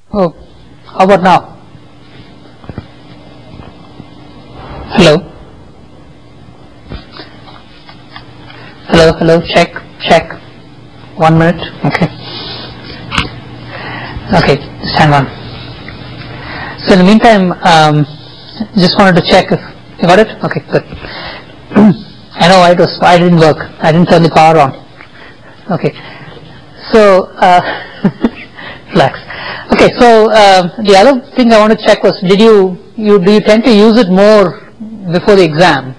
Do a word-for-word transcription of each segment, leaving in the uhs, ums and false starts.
Oh, how about now? Hello? Hello, hello, check, check. One minute, okay. Okay, just hang on. So in the meantime, um, just wanted to check if you got it? Okay, good. I know why it was, why it didn't work. I didn't turn the power on. Okay. So, uh, relax. Okay, so uh, the other thing I want to check was, did you, you, do you tend to use it more before the exam?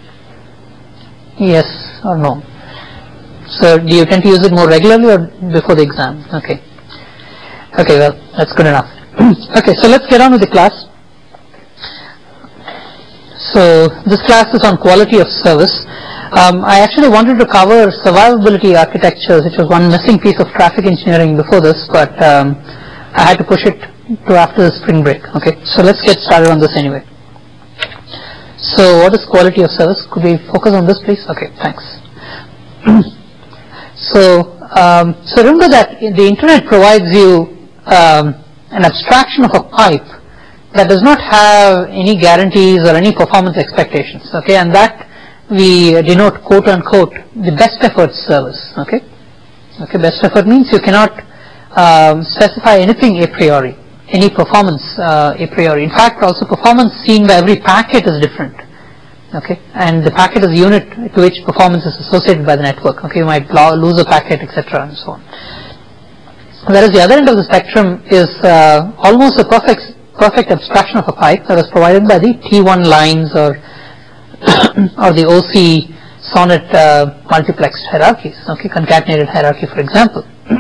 Yes or no? So, do you tend to use it more regularly or before the exam? Okay. Okay, well, that's good enough. Okay, so let's get on with the class. So, this class is on quality of service. Um, I actually wanted to cover survivability architectures, which was one missing piece of traffic engineering before this, but um, I had to push it to after the spring break. Okay, so let's get started on this anyway. So, what is quality of service? Could we focus on this, please? Okay, thanks. So, um, so remember that the internet provides you um, an abstraction of a pipe that does not have any guarantees or any performance expectations. Okay, and that we denote quote unquote the best effort service. Okay, okay, best effort means you cannot um, specify anything a priori, any performance uh, a priori. In fact, also performance seen by every packet is different. Okay, and the packet is the unit to which performance is associated by the network. Okay, you might lose a packet, et cetera, and so on. Whereas the other end of the spectrum is uh, almost a perfect perfect abstraction of a pipe that was provided by the T one lines or or the O C sonnet uh, multiplexed hierarchies. Okay, concatenated hierarchy, for example.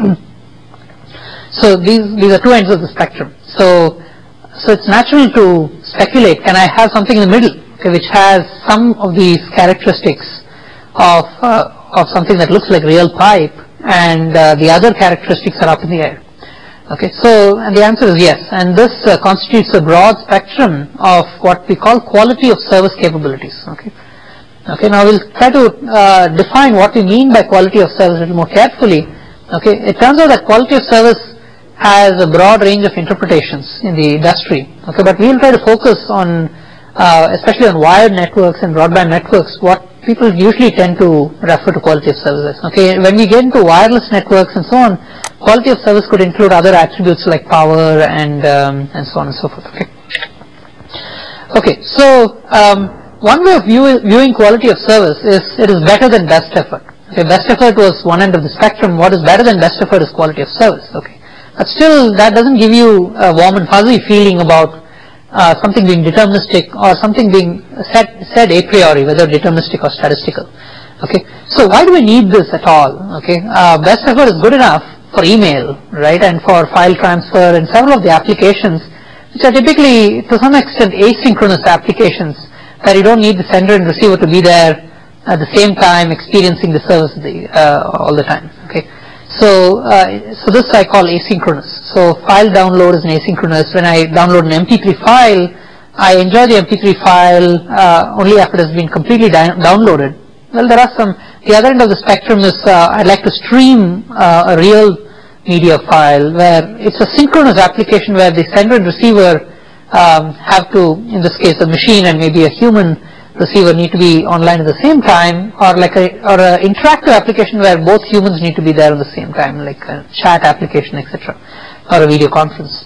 So these these are two ends of the spectrum. So so it's natural to speculate. Can I have something in the middle? Okay, which has some of these characteristics of uh, of something that looks like real pipe, and uh, the other characteristics are up in the air. Okay, so and the answer is yes, and this uh, constitutes a broad spectrum of what we call quality of service capabilities. Okay, okay. Now we'll try to uh, define what we mean by quality of service a little more carefully. Okay, it turns out that quality of service has a broad range of interpretations in the industry. Okay, but we'll try to focus on Uh, especially on wired networks and broadband networks, what people usually tend to refer to quality of services. Okay, when we get into wireless networks and so on, quality of service could include other attributes like power and um, and so on and so forth. Okay, okay. So um, one way of view, viewing quality of service is it is better than best effort. Okay, best effort was one end of the spectrum. What is better than best effort is quality of service. Okay, but still that doesn't give you a warm and fuzzy feeling about Uh, something being deterministic or something being said, said a priori, whether deterministic or statistical. Okay, so why do we need this at all? Okay, uh, best effort is good enough for email, right, and for file transfer and several of the applications which are typically to some extent asynchronous applications that you don't need the sender and receiver to be there at the same time experiencing the service the, uh, all the time. Okay, so uh, so this I call asynchronous. So file download is an asynchronous. When I download an M P three file, I enjoy the M P three file uh, only after it has been completely downloaded. Well, there are some. The other end of the spectrum is uh, I'd like to stream uh, a real media file where it's a synchronous application where the sender and receiver um, have to, in this case, a machine and maybe a human receiver need to be online at the same time, or like a or an interactive application where both humans need to be there at the same time, like a chat application, et cetera, or a video conference.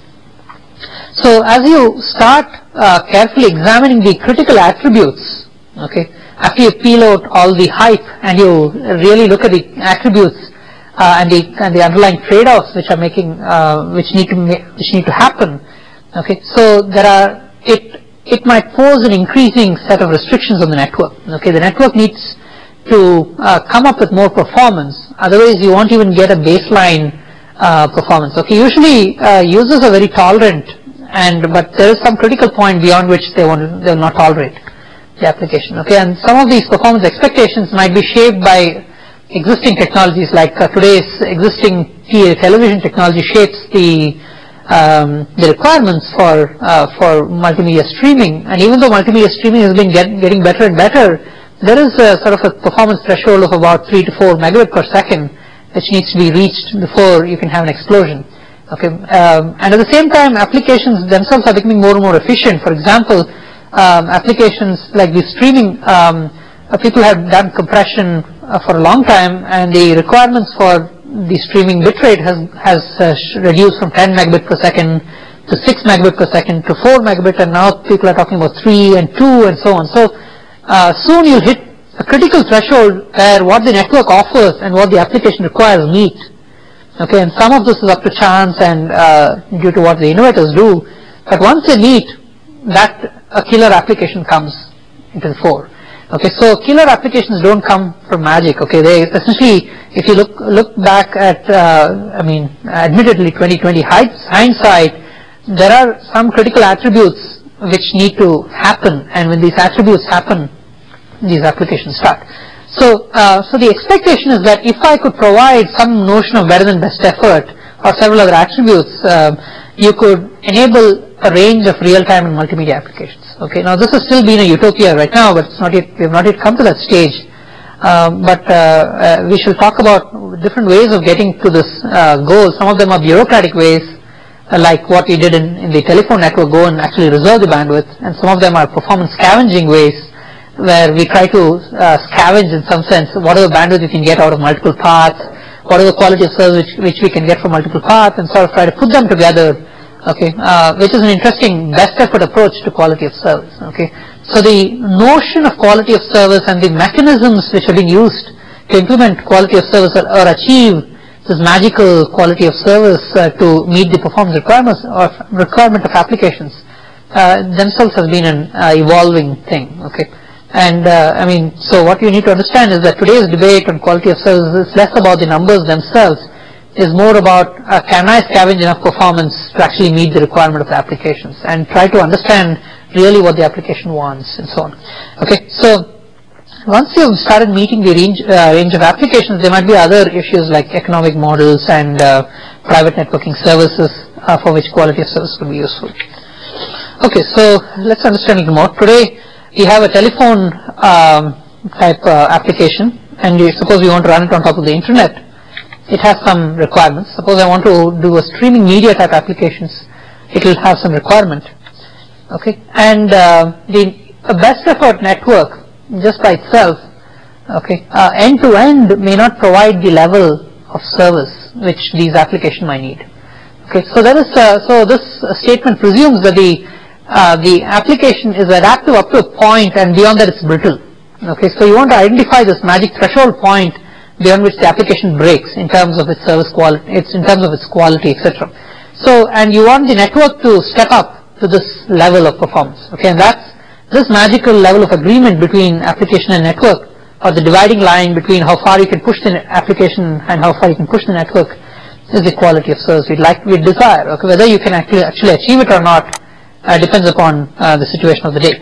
So as you start uh, carefully examining the critical attributes, okay, after you peel out all the hype and you really look at the attributes uh, and the and the underlying trade-offs which are making uh, which need to ma which need to happen, okay, so there are it. It might pose an increasing set of restrictions on the network. Okay, the network needs to uh, come up with more performance. Otherwise, you won't even get a baseline uh, performance. Okay, usually uh, users are very tolerant, and but there is some critical point beyond which they want they will not tolerate the application. Okay, and some of these performance expectations might be shaped by existing technologies, like uh, today's existing television technology shapes the Um, the requirements for uh, for multimedia streaming, and even though multimedia streaming has been get, getting better and better, there is a sort of a performance threshold of about three to four megabit per second, which needs to be reached before you can have an explosion. Okay, um, and at the same time, applications themselves are becoming more and more efficient. For example, um, applications like the streaming, um, uh, people have done compression uh, for a long time, and the requirements for the streaming bitrate has has uh, reduced from ten megabit per second to six megabit per second to four megabit, and now people are talking about three and two and so on. So uh, soon you'll hit a critical threshold where what the network offers and what the application requires meet. Okay, and some of this is up to chance and uh, due to what the innovators do, but once they meet, that a killer application comes into the fore. Okay, so killer applications don't come from magic. Okay, they essentially, if you look look back at, uh, I mean, admittedly twenty twenty hindsight, there are some critical attributes which need to happen, and when these attributes happen, these applications start. So, uh, so the expectation is that if I could provide some notion of better than best effort or several other attributes, uh, you could enable a range of real-time and multimedia applications. Okay, now this has still been a utopia right now, but it's not yet, we have not yet come to that stage. Um, but uh, uh, we shall talk about different ways of getting to this uh, goal. Some of them are bureaucratic ways, uh, like what we did in, in the telephone network, go and actually reserve the bandwidth, and some of them are performance scavenging ways, where we try to uh, scavenge in some sense what are the bandwidth we can get out of multiple paths, what are the quality of service which, which we can get from multiple paths, and sort of try to put them together, okay, uh, which is an interesting best effort approach to quality of service. Okay, so the notion of quality of service and the mechanisms which are being used to implement quality of service or, or achieve this magical quality of service uh, to meet the performance requirements or requirement of applications uh, themselves has been an uh, evolving thing. Okay. And uh, I mean, so what you need to understand is that today's debate on quality of service is less about the numbers themselves, is more about uh, can I scavenge enough performance to actually meet the requirement of the applications, and try to understand really what the application wants and so on. Okay, so once you've started meeting the range, uh, range of applications, there might be other issues like economic models and uh, private networking services uh, for which quality of service could be useful. Okay, so let's understand a little more. Today, we have a telephone um, type uh, application, and you, suppose we want to run it on top of the internet. It has some requirements. Suppose I want to do a streaming media type applications, it will have some requirement. Okay, and uh, the a best effort network just by itself, okay, uh, end to end may not provide the level of service which these applications might need. Okay, so that is uh, so this uh, statement presumes that the Uh, the application is adaptive up to a point, and beyond that it's brittle. Okay, so you want to identify this magic threshold point beyond which the application breaks in terms of its service quality, it's in terms of its quality, et cetera. So, and you want the network to step up to this level of performance. Okay, and that's this magical level of agreement between application and network, or the dividing line between how far you can push the application and how far you can push the network, is the quality of service we'd like, we desire. Okay, whether you can actually actually achieve it or not Uh, depends upon uh, the situation of the day.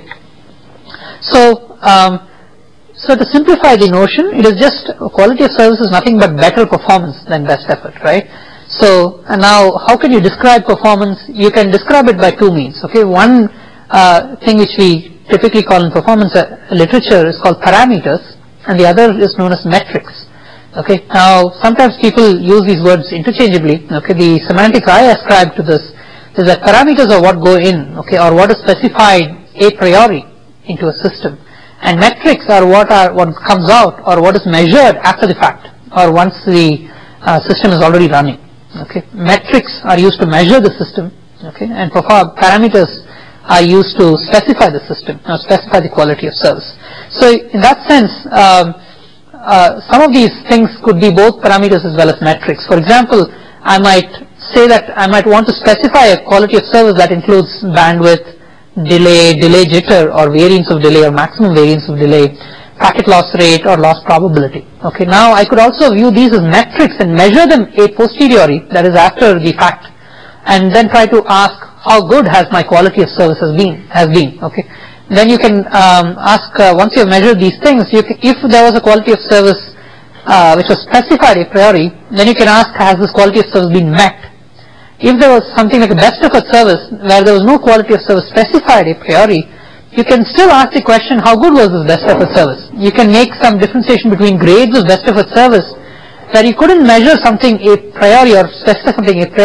So, um, so to simplify the notion, it is just quality of service is nothing but better performance than best effort, right? So, and now how can you describe performance? You can describe it by two means. Okay, one uh, thing which we typically call in performance uh, literature is called parameters, and the other is known as metrics. Okay, now sometimes people use these words interchangeably. Okay, the semantics I ascribe to this is that parameters are what go in, okay, or what is specified a priori into a system, and metrics are what are what comes out or what is measured after the fact, or once the uh, system is already running. Okay, metrics are used to measure the system, okay, and parameters are used to specify the system or specify the quality of service. So in that sense, um, uh, some of these things could be both parameters as well as metrics. For example, I might say that I might want to specify a quality of service that includes bandwidth, delay, delay jitter or variance of delay or maximum variance of delay, packet loss rate or loss probability. Okay, now I could also view these as metrics and measure them a posteriori, that is after the fact, and then try to ask how good has my quality of service has been, has been. Okay, then you can um, ask uh, once you have measured these things, you can, if there was a quality of service uh, which was specified a priori, then you can ask has this quality of service been met. If there was something like a best effort service where there was no quality of service specified a priori, you can still ask the question how good was this best effort service. You can make some differentiation between grades of best effort service where you couldn't measure something a priori or specify something a priori,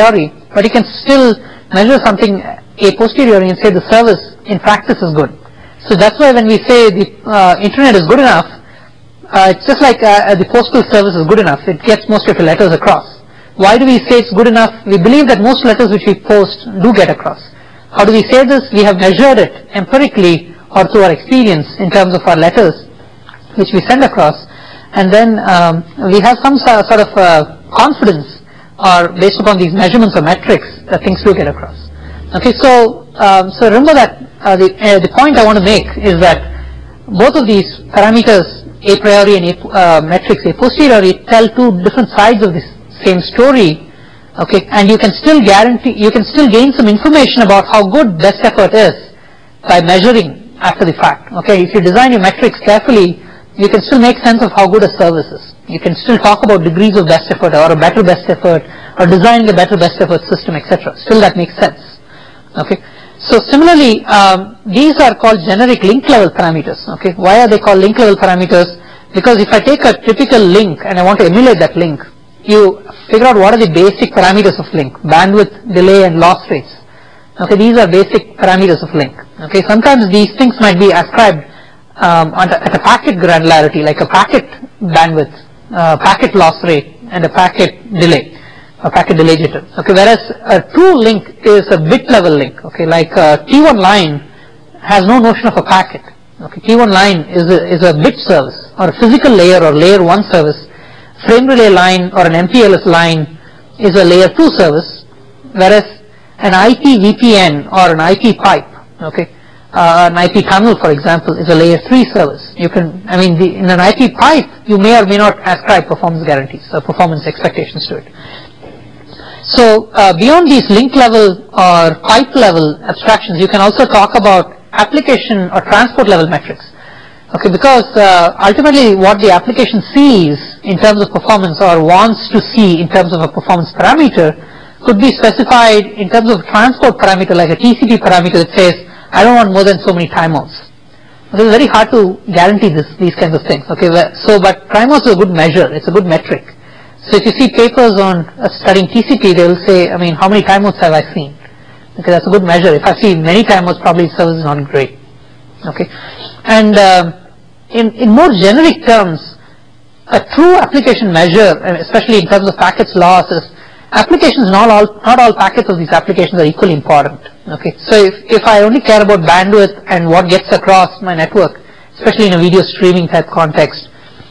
but you can still measure something a posteriori and say the service in practice is good. So that's why when we say the uh, internet is good enough, uh, it's just like uh, the postal service is good enough. It gets most of your letters across. Why do we say it's good enough? We believe that most letters which we post do get across. How do we say this? We have measured it empirically or through our experience in terms of our letters which we send across, and then um, we have some sort of uh, confidence or based upon these measurements or metrics that things do get across. Okay, so um, so remember that uh, the uh, the point I want to make is that both of these parameters, a priori and a, uh, metrics a posteriori, tell two different sides of this same story. Okay, and you can still guarantee, you can still gain some information about how good best effort is by measuring after the fact. Okay, if you design your metrics carefully, you can still make sense of how good a service is. You can still talk about degrees of best effort or a better best effort or designing a better best effort system, et cetera. Still that makes sense. Okay, so similarly, um, these are called generic link level parameters. Okay, why are they called link level parameters? Because if I take a typical link and I want to emulate that link, you figure out what are the basic parameters of link: bandwidth, delay, and loss rates. Okay, these are basic parameters of link. Okay, sometimes these things might be ascribed um, at, a, at a packet granularity, like a packet bandwidth, uh, packet loss rate, and a packet delay, a packet delay jitter. Okay, whereas a true link is a bit level link. Okay, like a T one line has no notion of a packet. Okay, T one line is a, is a bit service or a physical layer or layer one service. Frame relay line or an M P L S line is a layer two service, whereas an I P V P N or an I P pipe, okay, uh, an I P tunnel, for example, is a layer three service. You can, I mean, the, in an I P pipe, you may or may not ascribe performance guarantees or performance expectations to it. So uh, beyond these link level or pipe level abstractions, you can also talk about application or transport level metrics. Okay, because uh, ultimately what the application sees in terms of performance or wants to see in terms of a performance parameter could be specified in terms of transport parameter, like a T C P parameter that says, I don't want more than so many timeouts. Okay, it's very hard to guarantee this, these kinds of things. Okay, so but timeouts is a good measure, it's a good metric. So if you see papers on uh, studying T C P, they will say, I mean, how many timeouts have I seen? Okay, that's a good measure. If I see many timeouts, probably the service is not great. Okay, and uh, In, in more generic terms, a true application measure, especially in terms of packets loss, is applications, not all, not all packets of these applications are equally important. Okay, so if, if I only care about bandwidth and what gets across my network, especially in a video streaming type context,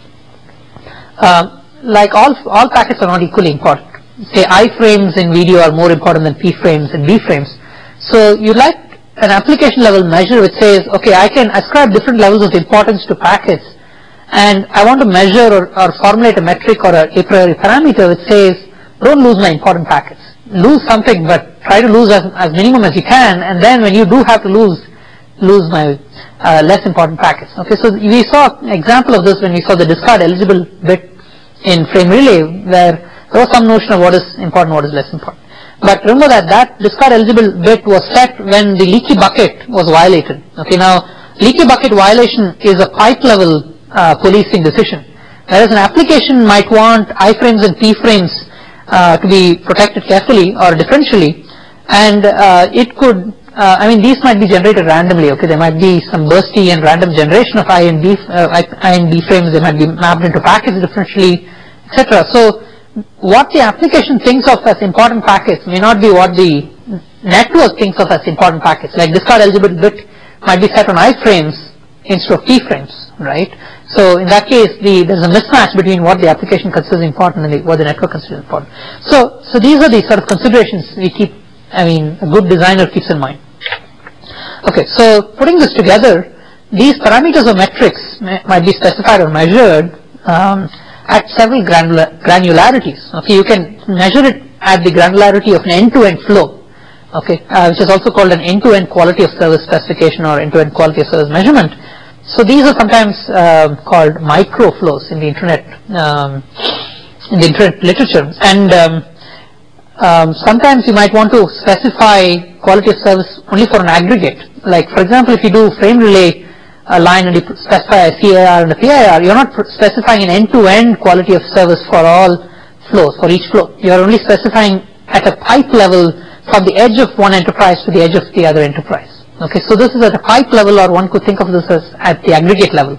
uh, like all, all packets are not equally important. Say iframes in video are more important than p frames and b frames. So you like an application level measure which says, okay, I can ascribe different levels of importance to packets, and I want to measure or, or formulate a metric or a a priori parameter which says, don't lose my important packets. Lose something, but try to lose as, as minimum as you can, and then when you do have to lose, lose my uh, less important packets. Okay, so we saw an example of this when we saw the discard eligible bit in frame relay, where there was some notion of what is important, what is less important. But remember that that discard eligible bit was set when the leaky bucket was violated. Okay, now leaky bucket violation is a pipe level uh, policing decision, whereas an application might want iframes and p frames uh, to be protected carefully or differentially, and uh, it could, uh, I mean, these might be generated randomly. Okay, there might be some bursty and random generation of I and B, uh, I and B frames. They might be mapped into packets differentially, et cetera. So what the application thinks of as important packets may not be what the network thinks of as important packets. Like discard eligible bit might be set on iframes instead of p frames, right? So in that case, the there's a mismatch between what the application considers important and the, what the network considers important. So so these are the sort of considerations we keep, I mean, a good designer keeps in mind. Okay, so putting this together, these parameters or metrics may, might be specified or measured um, at several granular, granularities. Okay, you can measure it at the granularity of an end-to-end flow, okay, uh, which is also called an end-to-end quality of service specification or end-to-end quality of service measurement. So these are sometimes uh, called micro flows in the internet, um, in the internet literature, and um, um, sometimes you might want to specify quality of service only for an aggregate. Like for example, if you do frame relay a line and you specify a C I R and a P I R, you're not specifying an end-to-end quality of service for all flows, for each flow. You're only specifying at a pipe level from the edge of one enterprise to the edge of the other enterprise. Okay, so this is at a pipe level, or one could think of this as at the aggregate level.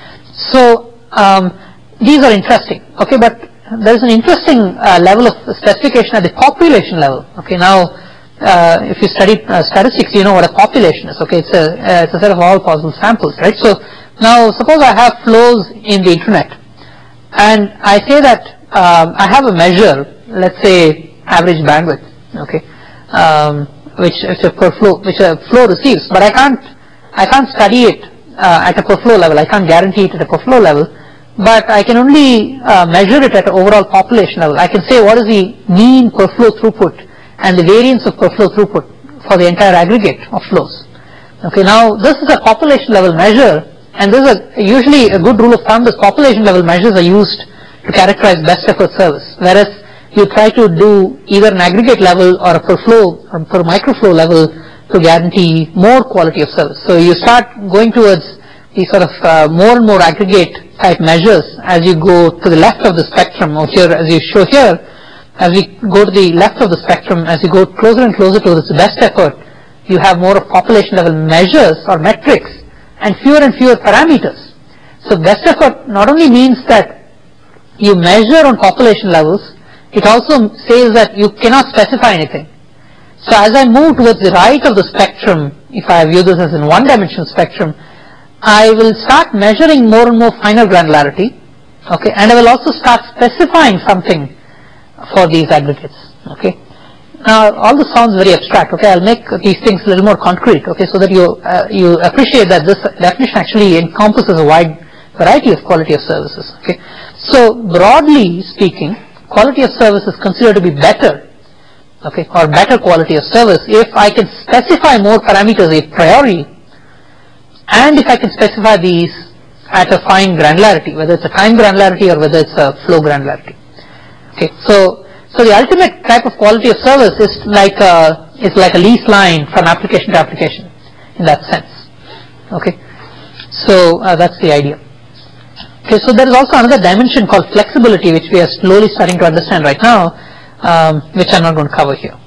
So um, these are interesting. Okay, but there is an interesting uh, level of specification at the population level. Okay, now uh, if you study uh, statistics, you know what a population is. Okay, it's a uh, it's a set of all possible samples, right? So now suppose I have flows in the internet, and I say that um, I have a measure, let's say average bandwidth. Okay, um, which which a per flow which a flow receives, but I can't I can't study it uh, at a per flow level. I can't guarantee it at a per flow level. But I can only uh, measure it at an overall population level. I can say what is the mean per flow throughput and the variance of per flow throughput for the entire aggregate of flows. Okay, now this is a population level measure, and this is a, usually a good rule of thumb is population level measures are used to characterize best effort service, whereas you try to do either an aggregate level or a per flow or per microflow level to guarantee more quality of service. So you start going towards these sort of uh, more and more aggregate type measures as you go to the left of the spectrum, or here as you show here, as we go to the left of the spectrum, as you go closer and closer to this best effort, you have more of population level measures or metrics and fewer and fewer parameters. So best effort not only means that you measure on population levels, it also says that you cannot specify anything. So as I move towards the right of the spectrum, if I view this as in one dimensional spectrum, I will start measuring more and more finer granularity, okay, and I will also start specifying something for these aggregates, okay. Now all this sounds very abstract, okay. I'll make these things a little more concrete, okay, so that you uh, you appreciate that this definition actually encompasses a wide variety of quality of services, okay. So broadly speaking, quality of service is considered to be better, okay, or better quality of service if I can specify more parameters a priori, and if I can specify these at a fine granularity, whether it's a time granularity or whether it's a flow granularity. Okay, so so the ultimate type of quality of service is like a is like a lease line from application to application in that sense. Okay, so uh, that's the idea. Okay, so there is also another dimension called flexibility, which we are slowly starting to understand right now, um, which I'm not going to cover here.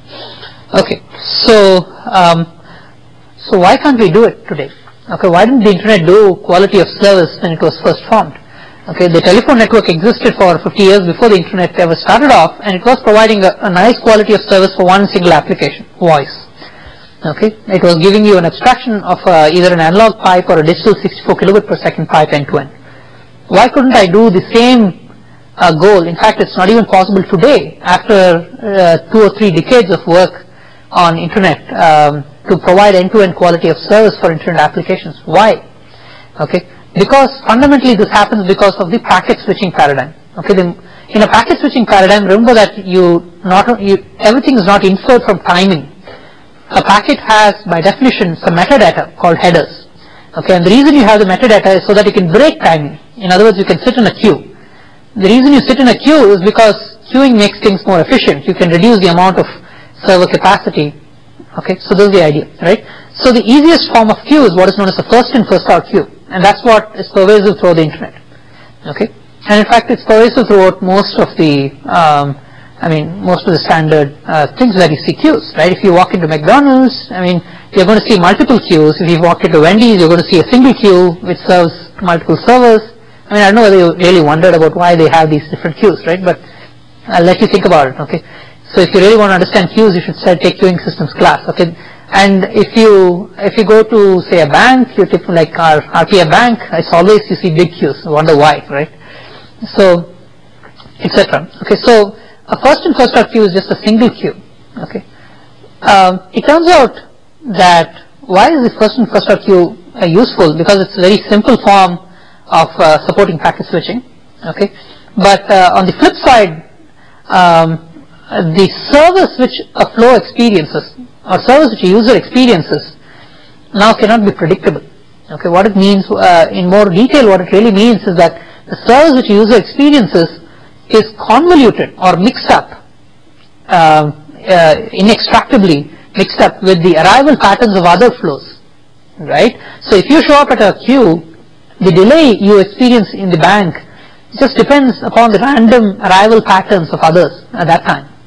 Okay, so um, so why can't we do it today? Okay, why didn't the internet do quality of service when it was first formed? Okay, the telephone network existed for fifty years before the internet ever started off, and it was providing a, a nice quality of service for one single application, voice. Okay, it was giving you an abstraction of uh, either an analog pipe or a digital sixty-four kilobit per second pipe end to end. Why couldn't I do the same uh, goal? In fact, it's not even possible today after uh, two or three decades of work on internet um, to provide end-to-end quality of service for internet applications. Why? Okay, because fundamentally this happens because of the packet switching paradigm. Okay, the, in a packet switching paradigm, remember that you not you, everything is not inferred from timing. A packet has, by definition, some metadata called headers. Okay, and the reason you have the metadata is so that you can break timing. In other words, you can sit in a queue. The reason you sit in a queue is because queuing makes things more efficient. You can reduce the amount of server capacity. Okay, so this is the idea, right? So the easiest form of queue is what is known as a first in first out queue, and that's what is pervasive throughout the internet. Okay, and in fact it's pervasive throughout most of the um, I mean most of the standard uh, things that you see queues, right? If you walk into McDonald's, I mean you're going to see multiple queues. If you walk into Wendy's, you're going to see a single queue which serves multiple servers. I mean, I don't know whether you really wondered about why they have these different queues, right? But I'll let you think about it, okay? So if you really want to understand queues, you should start take queuing systems class, okay? And if you if you go to say a bank, you take like our R T A bank, it's always you see big queues. You wonder why, right? So, et cetera. Okay, so a first in first out queue is just a single queue. Okay, um, it turns out that why is the first in first out queue uh, useful? Because it's a very simple form of uh, supporting packet switching. Okay, but uh, on the flip side, um, the service which a flow experiences or service which a user experiences now cannot be predictable. Okay, what it means uh, in more detail, what it really means is that the service which a user experiences is convoluted or mixed up, uh, uh, inextractably mixed up with the arrival patterns of other flows, right? So if you show up at a queue, the delay you experience in the bank just depends upon the random arrival patterns of others at that time.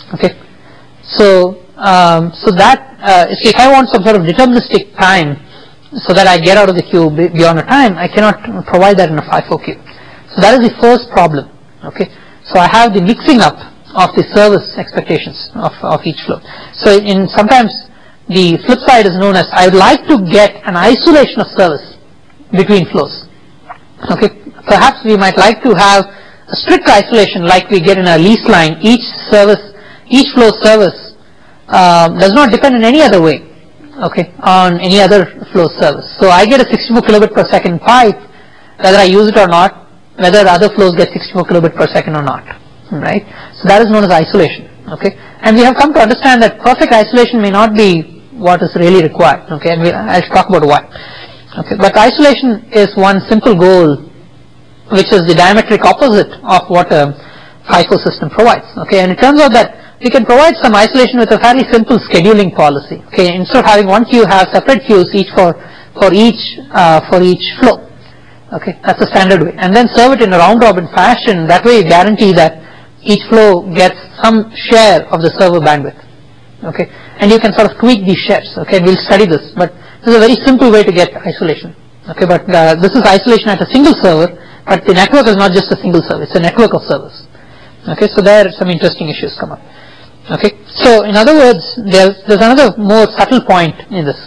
Okay, so um, so that uh, so if I want some sort of deterministic time, so that I get out of the queue beyond a time, I cannot provide that in a FIFO queue. So that is the first problem. Okay, so I have the mixing up of the service expectations of, of each flow. So in sometimes the flip side is known as I would like to get an isolation of service between flows. Okay, perhaps we might like to have a strict isolation like we get in a lease line. Each service, each flow service uh, does not depend in any other way, okay, on any other flow service. So I get a sixty-four kilobit per second pipe, whether I use it or not, whether other flows get sixty-four kilobit per second or not, right? So that is known as isolation, okay? And we have come to understand that perfect isolation may not be what is really required, okay? And we, I'll talk about why. Okay, but isolation is one simple goal, which is the diametric opposite of what a FIFO system provides. Okay, and it turns out that we can provide some isolation with a fairly simple scheduling policy. Okay, instead of having one queue, have separate queues each for for each uh, for each flow. Okay, that's a standard way, and then serve it in a round-robin fashion. That way, you guarantee that each flow gets some share of the server bandwidth. Okay, and you can sort of tweak these shares. Okay, and we'll study this, but this is a very simple way to get isolation. Okay, but uh, this is isolation at a single server, but the network is not just a single server; it's a network of servers. Okay, so there some interesting issues come up. Okay, so in other words, there's there's another more subtle point in this.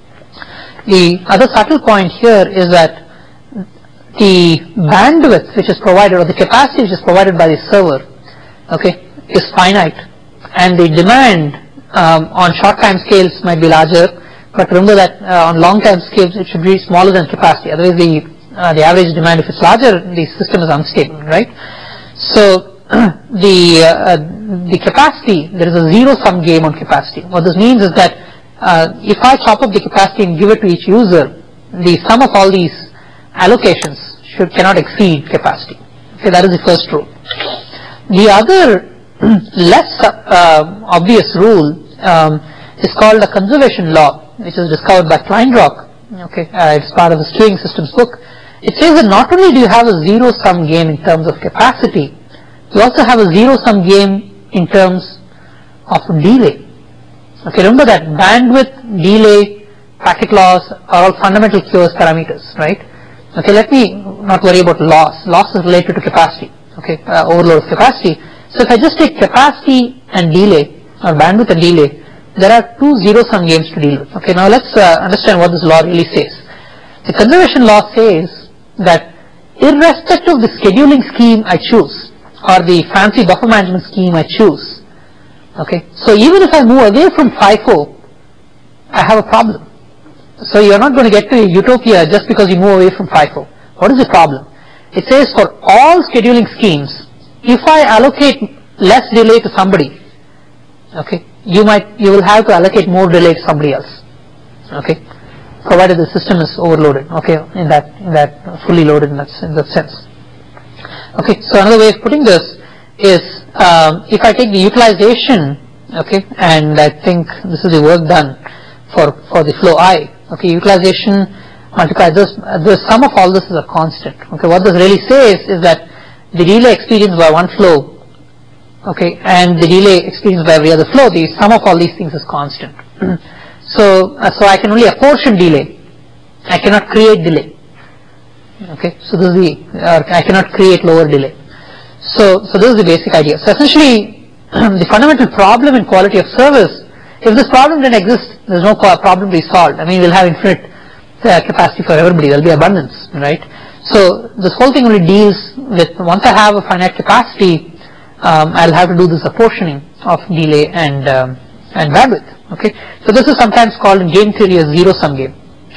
The other subtle point here is that the bandwidth which is provided, or the capacity which is provided by the server, okay, is finite, and the demand um, on short time scales might be larger, but remember that uh, on long time scales it should be smaller than capacity. Otherwise, the uh, the average demand, if it's larger, the system is unstable, right? So the uh, the capacity, there is a zero sum game on capacity. What this means is that uh, if I chop up the capacity and give it to each user, the sum of all these allocations should cannot exceed capacity. Okay, that is the first rule. The other less uh, obvious rule um, is called the conservation law, which is discovered by Kleinrock. Okay, uh, it's part of the Stewing Systems book. It says that not only do you have a zero sum game in terms of capacity, you also have a zero sum game in terms of delay. Okay, remember that bandwidth, delay, packet loss are all fundamental Q oS parameters, right? Okay, let me not worry about loss. Loss is related to capacity, okay, uh, overload of capacity. So if I just take capacity and delay, or bandwidth and delay, there are two zero-sum games to deal with. Okay, now let's uh, understand what this law really says. The conservation law says that irrespective of the scheduling scheme I choose, or the fancy buffer management scheme I choose, okay, so even if I move away from FIFO, I have a problem. So you're not going to get to a utopia just because you move away from FIFO. What is the problem? It says for all scheduling schemes, if I allocate less delay to somebody, okay, you might, you will have to allocate more delay to somebody else, okay, provided the system is overloaded, okay, in that, in that fully loaded in that, in that sense. Okay, so another way of putting this is, um, if I take the utilization, okay, and I think this is the work done for, for the flow I, okay, utilization multiplied this, the sum of all this is a constant. Okay, what this really says is that the delay experienced by one flow, okay, and the delay experienced by every other flow, the sum of all these things is constant. so, uh, so I can only apportion delay. I cannot create delay. Okay, so this is the, uh, I cannot create lower delay. So, so this is the basic idea. So essentially, the fundamental problem in quality of service, if this problem didn't exist, there's no problem to be solved. I mean, we'll have infinite uh, capacity for everybody. There'll be abundance, right? So this whole thing only deals with, once I have a finite capacity, um, I'll have to do this apportioning of delay and um, and bandwidth. Okay, so this is sometimes called in game theory a zero-sum game.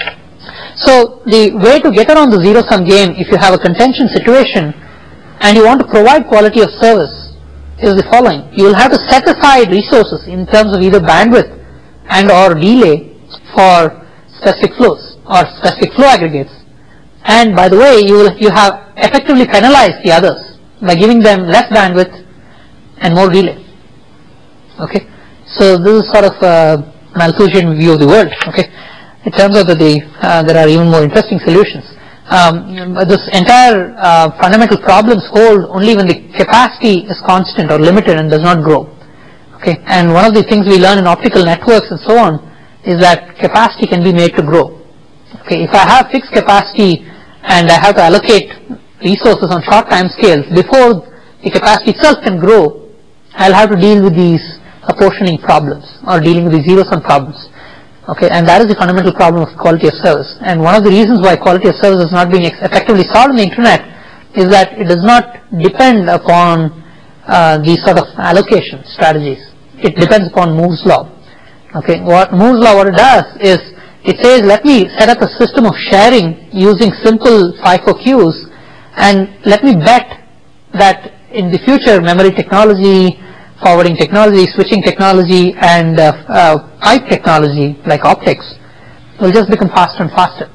So the way to get around the zero-sum game, if you have a contention situation and you want to provide quality of service, is the following. You will have to set aside resources in terms of either bandwidth and or delay for specific flows or specific flow aggregates. And by the way, you will you have effectively penalized the others by giving them less bandwidth and more delay. Okay, so this is sort of a Malthusian view of the world. Okay, it turns out that the uh, there are even more interesting solutions. Um, this entire uh, fundamental problems hold only when the capacity is constant or limited and does not grow. Okay, and one of the things we learn in optical networks and so on is that capacity can be made to grow. Okay, if I have fixed capacity and I have to allocate resources on short time scales, before the capacity itself can grow, I'll have to deal with these apportioning problems or dealing with the zero sum problems. Okay, and that is the fundamental problem of quality of service. And one of the reasons why quality of service is not being effectively solved on the internet is that it does not depend upon uh, these sort of allocation strategies. It depends upon Moore's law. Okay, what Moore's law, what it does is it says, let me set up a system of sharing using simple FIFO queues, and let me bet that in the future memory technology, forwarding technology, switching technology, and uh, uh, pipe technology like optics will just become faster and faster.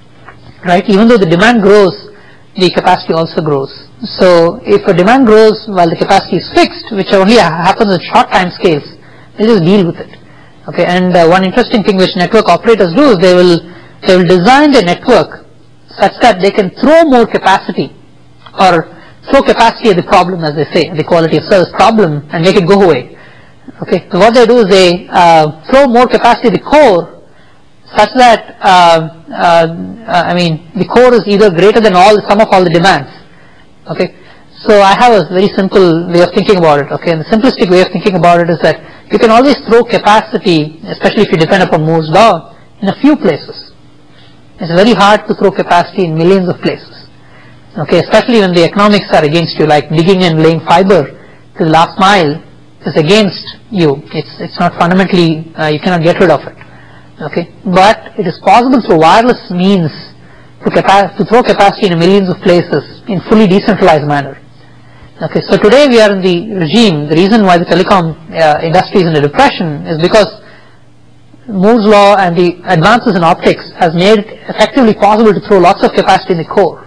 Right? Even though the demand grows, the capacity also grows. So if a demand grows while the capacity is fixed, which only happens in short time scales, they just deal with it. Okay, and uh, one interesting thing which network operators do is they will they will design the network such that they can throw more capacity or throw capacity at the problem, as they say, the quality of service problem, and make it go away. Okay, so what they do is they uh, throw more capacity at the core, such that uh, uh, I mean the core is either greater than all the sum of all the demands. Okay, so I have a very simple way of thinking about it. Okay, and the simplistic way of thinking about it is that you can always throw capacity, especially if you depend upon Moore's law, in a few places. It's very hard to throw capacity in millions of places. Okay, especially when the economics are against you, like digging and laying fiber to the last mile is against you. It's it's not fundamentally, uh, you cannot get rid of it. Okay, but it is possible through wireless means to, capa to throw capacity in millions of places in fully decentralized manner. Okay, so today we are in the regime, the reason why the telecom uh, industry is in a depression is because Moore's law and the advances in optics has made it effectively possible to throw lots of capacity in the core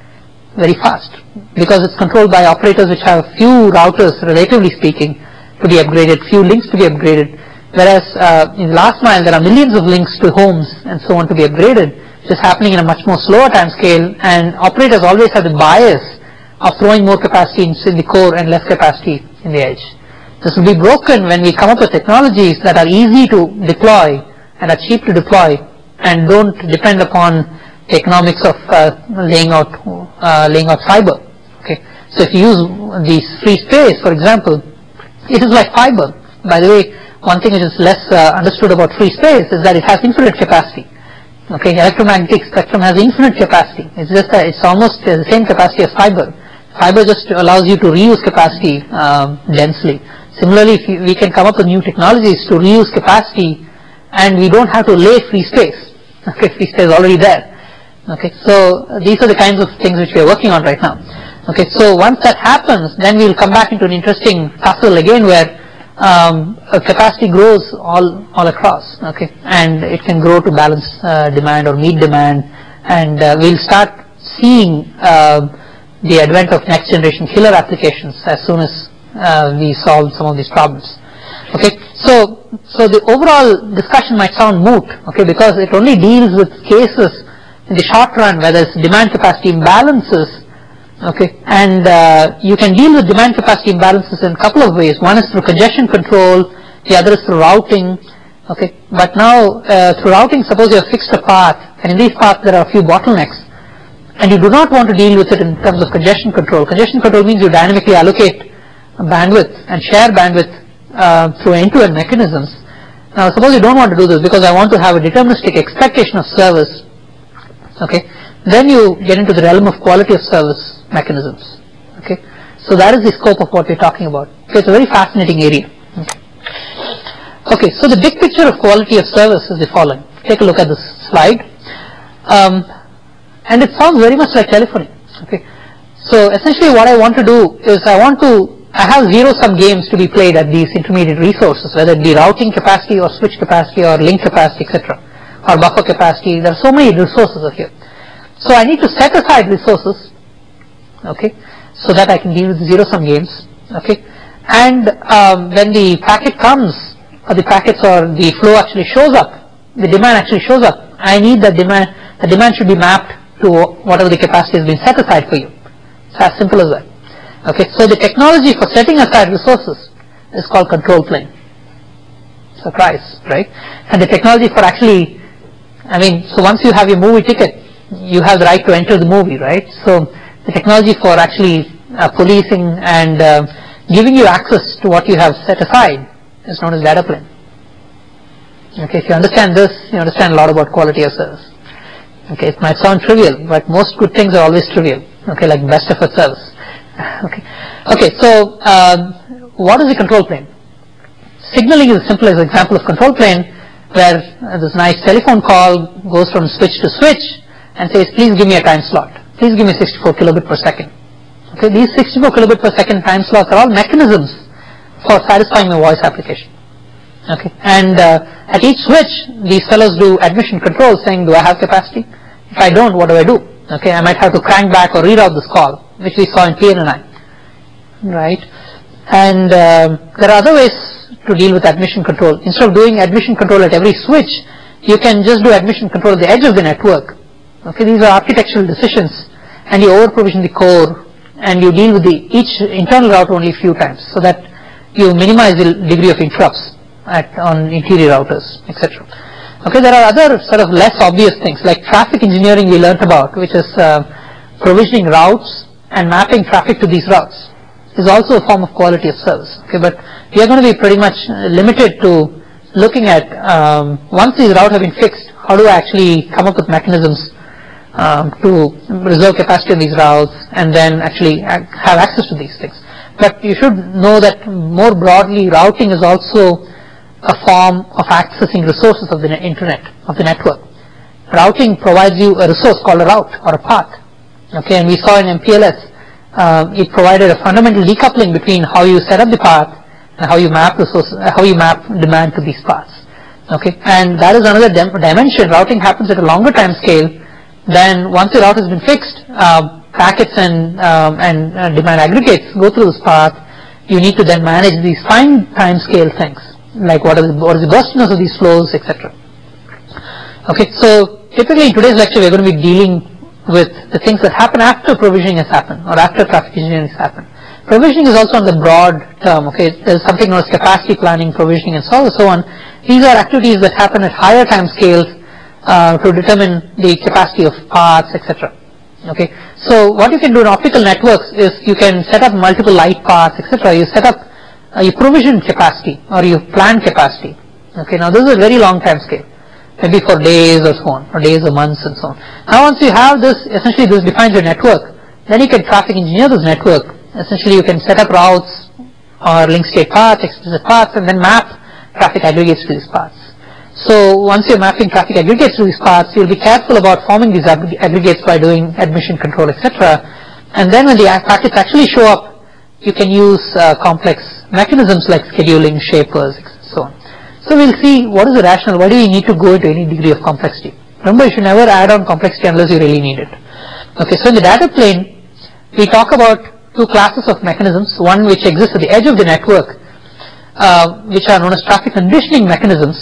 very fast, because it's controlled by operators which have few routers, relatively speaking, to be upgraded, few links to be upgraded, whereas uh, in the last mile there are millions of links to homes and so on to be upgraded, which is happening in a much more slower time scale, and operators always have the bias of throwing more capacity in the core and less capacity in the edge. This will be broken when we come up with technologies that are easy to deploy and are cheap to deploy and don't depend upon the economics of uh, laying out uh, laying out fiber. Okay, so if you use the free space, for example, it is like fiber. By the way, one thing which is less uh, understood about free space is that it has infinite capacity. Okay, electromagnetic spectrum has infinite capacity. It's just that it's almost the same capacity as fiber. Fiber just allows you to reuse capacity um, densely. Similarly, if you, we can come up with new technologies to reuse capacity, and we don't have to lay free space. Okay, free space is already there. Okay, so uh, these are the kinds of things which we are working on right now. Okay, so once that happens, then we will come back into an interesting tussle again, where um, a capacity grows all all across. Okay, and it can grow to balance uh, demand or meet demand, and uh, we'll start seeing uh, the advent of next generation killer applications as soon as uh, we solve some of these problems. Okay, so so the overall discussion might sound moot. Okay, because it only deals with cases in the short run where there's demand capacity imbalances. Okay, and uh, you can deal with demand capacity imbalances in a couple of ways. One is through congestion control, the other is through routing. Okay, but now uh, through routing, suppose you have fixed a path, and in these paths there are a few bottlenecks, and you do not want to deal with it in terms of congestion control. Congestion control means you dynamically allocate bandwidth and share bandwidth uh, through end-to-end mechanisms. Now suppose you don't want to do this because I want to have a deterministic expectation of service. Okay, then you get into the realm of quality of service mechanisms. Okay, so that is the scope of what we're talking about. Okay, it's a very fascinating area. Okay. Okay, so the big picture of quality of service is the following. Take a look at this slide. Um, and it sounds very much like telephony. Okay, so essentially what I want to do is I want to, I have zero-sum games to be played at these intermediate resources, whether it be routing capacity or switch capacity or link capacity, et cetera, or buffer capacity. There are so many resources here. So I need to set aside resources, okay, so that I can deal with zero-sum games, okay. And um, when the packet comes, or the packets or the flow actually shows up, the demand actually shows up, I need that demand, the demand should be mapped to whatever the capacity has been set aside for you. It's as simple as that. Okay, so the technology for setting aside resources is called control plane. Surprise, right? And the technology for actually, I mean, so once you have your movie ticket, you have the right to enter the movie, right? So the technology for actually uh, policing and uh, giving you access to what you have set aside is known as data plane. Okay, if you understand this, you understand a lot about quality of service. Okay, it might sound trivial, but most good things are always trivial. Okay, like best effort service. Okay, okay. So uh, what is the control plane? Signaling is the simplest example of control plane, where uh, this nice telephone call goes from switch to switch and says, please give me a time slot. Please give me sixty-four kilobit per second. Okay, these sixty-four kilobit per second time slots are all mechanisms for satisfying my voice application. Okay, and uh, at each switch, these fellows do admission control, saying, do I have capacity? If I don't, what do I do? Okay, I might have to crank back or reroute this call, which we saw in P N N I. Right, and um, there are other ways to deal with admission control. Instead of doing admission control at every switch, you can just do admission control at the edge of the network. Okay, these are architectural decisions, and you over provision the core, and you deal with the each internal route only a few times, so that you minimize the degree of interrupts at on interior routers, et cetera. Okay, there are other sort of less obvious things like traffic engineering we learnt about, which is uh, provisioning routes and mapping traffic to these routes, is also a form of quality of service. Okay, but we are going to be pretty much limited to looking at um, once these routes have been fixed, how do I actually come up with mechanisms um, to reserve capacity on these routes and then actually have access to these things. But you should know that more broadly, routing is also a form of accessing resources of the internet, of the network. Routing provides you a resource called a route or a path. Okay, and we saw in M P L S, uh, it provided a fundamental decoupling between how you set up the path and how you map resources, uh, how you map demand to these paths. Okay, and that is another dim dimension. Routing happens at a longer time scale than once the route has been fixed. Uh, packets and um, and uh, demand aggregates go through this path. You need to then manage these fine time scale things, like what, are the, what is the burstiness of these flows, et cetera. Okay, so typically in today's lecture we're going to be dealing with the things that happen after provisioning has happened or after traffic engineering has happened. Provisioning is also on the broad term. Okay, there's something known as capacity planning, provisioning, and so on and so on. These are activities that happen at higher time scales uh, to determine the capacity of paths, et cetera. Okay, so what you can do in optical networks is you can set up multiple light paths, et cetera. You set up Uh, you provision capacity or you plan capacity. Okay, now this is a very long time scale, maybe for days or so on, or days or months and so on. Now once you have this, essentially this defines your network, then you can traffic engineer this network. Essentially you can set up routes or link state paths, explicit paths, and then map traffic aggregates to these paths. So once you're mapping traffic aggregates to these paths, you'll be careful about forming these ag aggregates by doing admission control, et cetera. And then when the packets actually show up, you can use uh, complex mechanisms like scheduling, shapers, so on. So we'll see what is the rationale, why do we need to go into any degree of complexity. Remember, you should never add on complexity unless you really need it. Okay, so in the data plane, we talk about two classes of mechanisms, one which exists at the edge of the network, uh, which are known as traffic conditioning mechanisms,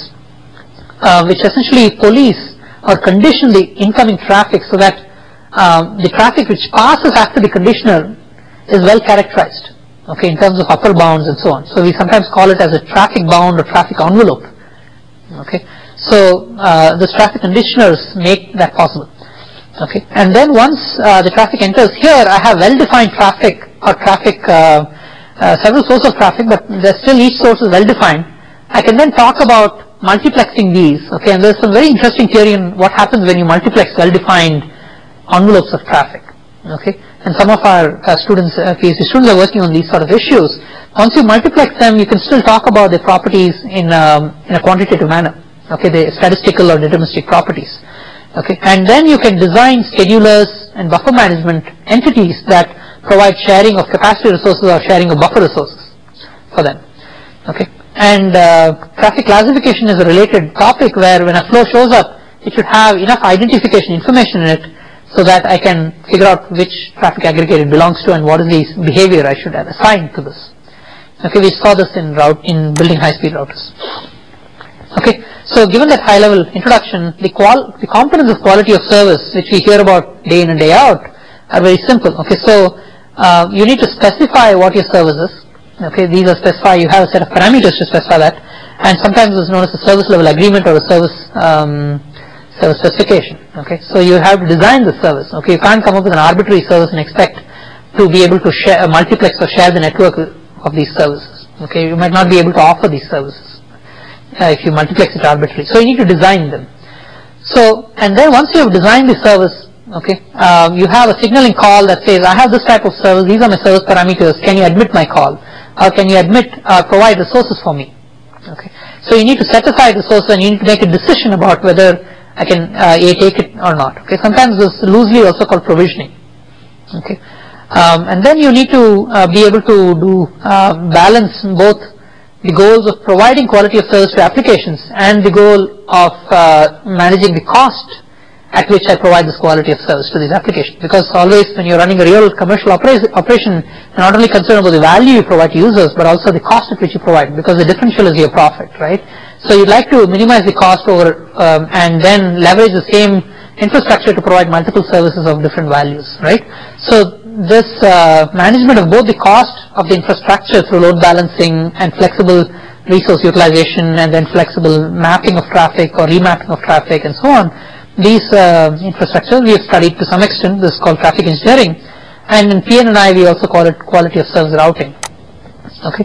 uh, which essentially police or condition the incoming traffic so that uh, the traffic which passes after the conditioner is well characterized, okay, in terms of upper bounds and so on. So we sometimes call it as a traffic bound or traffic envelope. Okay, so uh, these traffic conditioners make that possible. Okay, and then once uh, the traffic enters here, I have well-defined traffic or traffic, uh, uh, several sources of traffic, but there's still each source is well-defined. I can then talk about multiplexing these. Okay, and there's some very interesting theory in what happens when you multiplex well-defined envelopes of traffic. Okay, and some of our uh, students, uh, PhD students are working on these sort of issues. Once you multiplex them, you can still talk about the properties in, um, in a quantitative manner. Okay, the statistical or deterministic properties. Okay, and then you can design schedulers and buffer management entities that provide sharing of capacity resources or sharing of buffer resources for them. Okay, and uh, traffic classification is a related topic where when a flow shows up, it should have enough identification information in it so that I can figure out which traffic aggregate it belongs to and what is the behavior I should assign to this. Okay, we saw this in route in building high-speed routers. Okay, so given that high-level introduction, the qual the components of quality of service which we hear about day in and day out are very simple. Okay, so uh, you need to specify what your service is. Okay, these are specified. You have a set of parameters to specify that, and sometimes it's known as a service level agreement or a service um, service specification. Okay, so you have to design the service. Okay, you can't come up with an arbitrary service and expect to be able to share, uh, multiplex or share the network of these services. Okay, you might not be able to offer these services uh, if you multiplex it arbitrarily. So you need to design them. So, and then once you have designed the service, okay, uh, you have a signaling call that says, I have this type of service, these are my service parameters, can you admit my call? Or can you admit, uh, provide resources for me? Okay, so you need to set aside resources and you need to make a decision about whether I can uh, A, take it or not. Okay, sometimes this is loosely also called provisioning. Okay, um, and then you need to uh, be able to do uh, balance both the goals of providing quality of service to applications and the goal of uh, managing the cost at which I provide this quality of service to these applications. Because always when you're running a real commercial operation, you're not only concerned about the value you provide to users, but also the cost at which you provide, because the differential is your profit, right? So you'd like to minimize the cost over um, and then leverage the same infrastructure to provide multiple services of different values, right? So this uh, management of both the cost of the infrastructure through load balancing and flexible resource utilization and then flexible mapping of traffic or remapping of traffic and so on, these uh, infrastructures we have studied to some extent. This is called traffic engineering, and in P N I we also call it quality of service routing. Okay.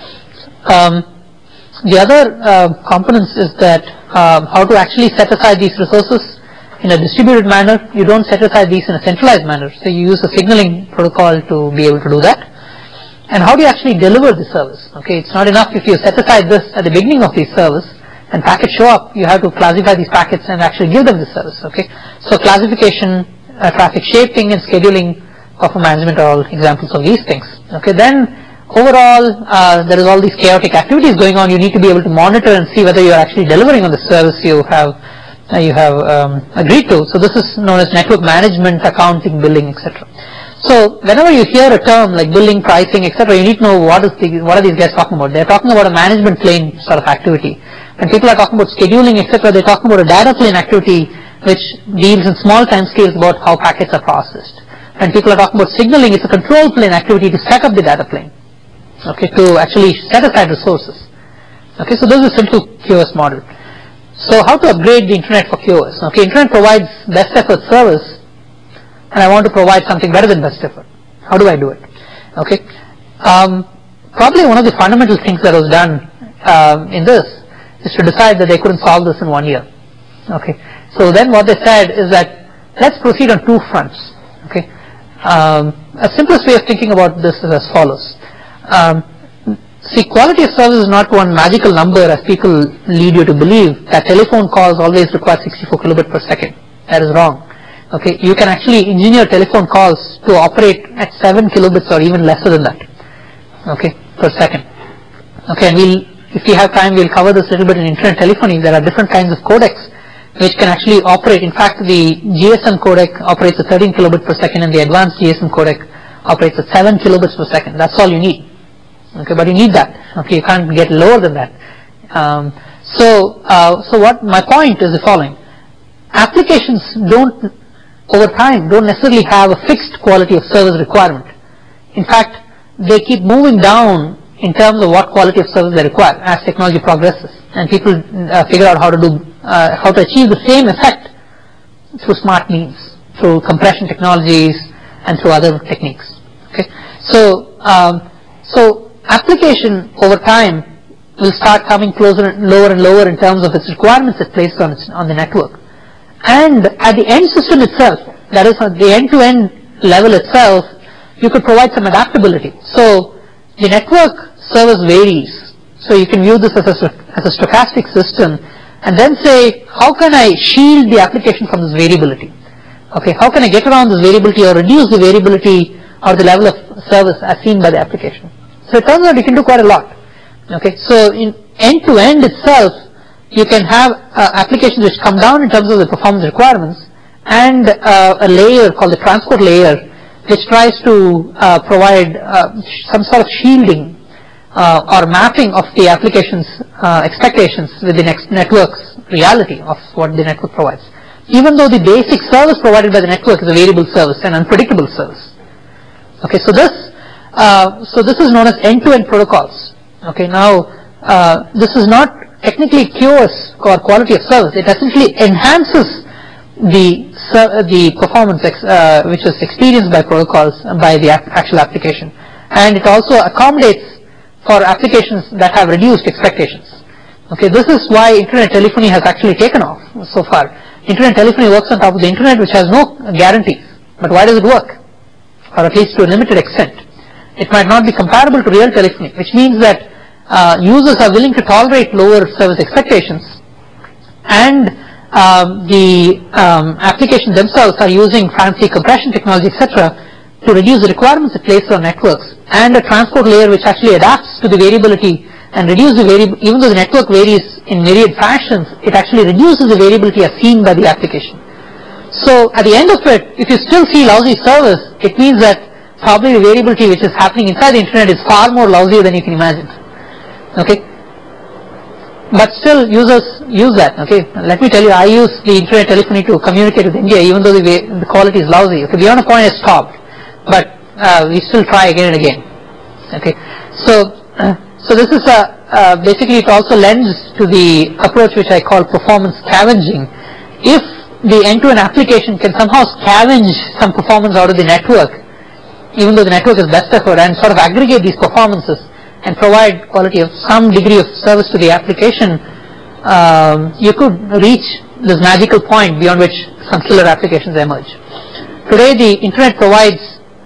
Um, the other uh, components is that um, how to actually set aside these resources in a distributed manner. You don't set aside these in a centralized manner, so you use a signaling protocol to be able to do that. And how do you actually deliver the service? Okay, it's not enough if you set aside this at the beginning of the service and packets show up. You have to classify these packets and actually give them the service. Okay, so classification, uh, traffic shaping, and scheduling, buffer management are all examples of these things. Okay, then overall uh, there is all these chaotic activities going on. You need to be able to monitor and see whether you are actually delivering on the service you have uh, you have um, agreed to. So this is known as network management, accounting, billing, et cetera. So whenever you hear a term like billing, pricing, et cetera, you need to know what is the, what are these guys talking about. They're talking about a management plane sort of activity. When people are talking about scheduling, et cetera, they're talking about a data plane activity which deals in small time scales about how packets are processed. When people are talking about signaling, it's a control plane activity to set up the data plane. Okay, to actually set aside resources. Okay, so this is a simple Q o S model. So how to upgrade the internet for Q o S? Okay, internet provides best effort service, and I want to provide something better than best effort. How do I do it? Okay, um, probably one of the fundamental things that was done um, in this is to decide that they couldn't solve this in one year. Okay, so then what they said is that let's proceed on two fronts. Okay, um, a simplest way of thinking about this is as follows. Um, see, quality of service is not one magical number as people lead you to believe that telephone calls always require sixty-four kilobits per second. That is wrong. Okay, you can actually engineer telephone calls to operate at seven kilobits or even lesser than that. Okay, per second. Okay, and we'll, if we have time, we'll cover this a little bit in internet telephony. There are different kinds of codecs which can actually operate. In fact, the G S M codec operates at thirteen kilobits per second, and the advanced G S M codec operates at seven kilobits per second. That's all you need. Okay, but you need that. Okay, you can't get lower than that. Um, so, uh, so what my point is the following: applications don't, over time, don't necessarily have a fixed quality of service requirement. In fact, they keep moving down in terms of what quality of service they require as technology progresses, and people uh, figure out how to do, uh, how to achieve the same effect through smart means, through compression technologies, and through other techniques. Okay, so um, so. application over time will start coming closer and lower and lower in terms of its requirements it places on, its, on the network. And at the end system itself, that is at the end-to-end level itself, you could provide some adaptability. So the network service varies. So you can view this as a, as a stochastic system and then say, how can I shield the application from this variability? Okay, how can I get around this variability or reduce the variability or the level of service as seen by the application? So it turns out you can do quite a lot. Okay, so in end-to-end itself, you can have uh, applications which come down in terms of the performance requirements, and uh, a layer called the transport layer, which tries to uh, provide uh, some sort of shielding uh, or mapping of the application's uh, expectations with the next network's reality of what the network provides. Even though the basic service provided by the network is a variable service, an unpredictable service. Okay, so this Uh, so this is known as end-to-end protocols. Okay, now uh, this is not technically cures or quality of service. It essentially enhances the the performance ex, uh, which is experienced by protocols by the actual application, and it also accommodates for applications that have reduced expectations. Okay, this is why internet telephony has actually taken off so far. Internet telephony works on top of the internet, which has no guarantees. But why does it work? Or at least to a limited extent. It might not be comparable to real telephony, which means that uh, users are willing to tolerate lower service expectations, and um, the um, application themselves are using fancy compression technology, et cetera, to reduce the requirements it places on networks, and a transport layer which actually adapts to the variability and reduce the variable. Even though the network varies in myriad fashions, it actually reduces the variability as seen by the application. So at the end of it, if you still see lousy service, it means that probably the variability which is happening inside the internet is far more lousy than you can imagine. Okay, but still users use that. Okay, let me tell you, I use the internet telephony to communicate with India, even though the, way, the quality is lousy. Okay, beyond a point I stopped, but uh, we still try again and again. Okay, so uh, so this is a uh, basically it also lends to the approach which I call performance scavenging. If the end-to-end application can somehow scavenge some performance out of the network, even though the network is best effort, and sort of aggregate these performances and provide quality of some degree of service to the application, um, you could reach this magical point beyond which some killer applications emerge. Today the internet provides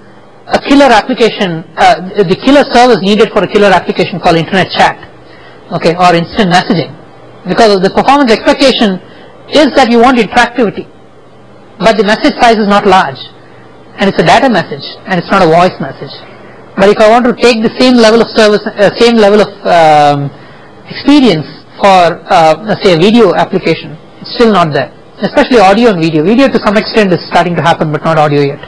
a killer application, uh, the killer service needed for a killer application called internet chat, okay, or instant messaging, because of the performance expectation is that you want interactivity, but the message size is not large, and it's a data message, and it's not a voice message. But if I want to take the same level of service, uh, same level of um, experience for, uh, let's say, a video application, it's still not there. Especially audio and video. Video to some extent is starting to happen, but not audio yet.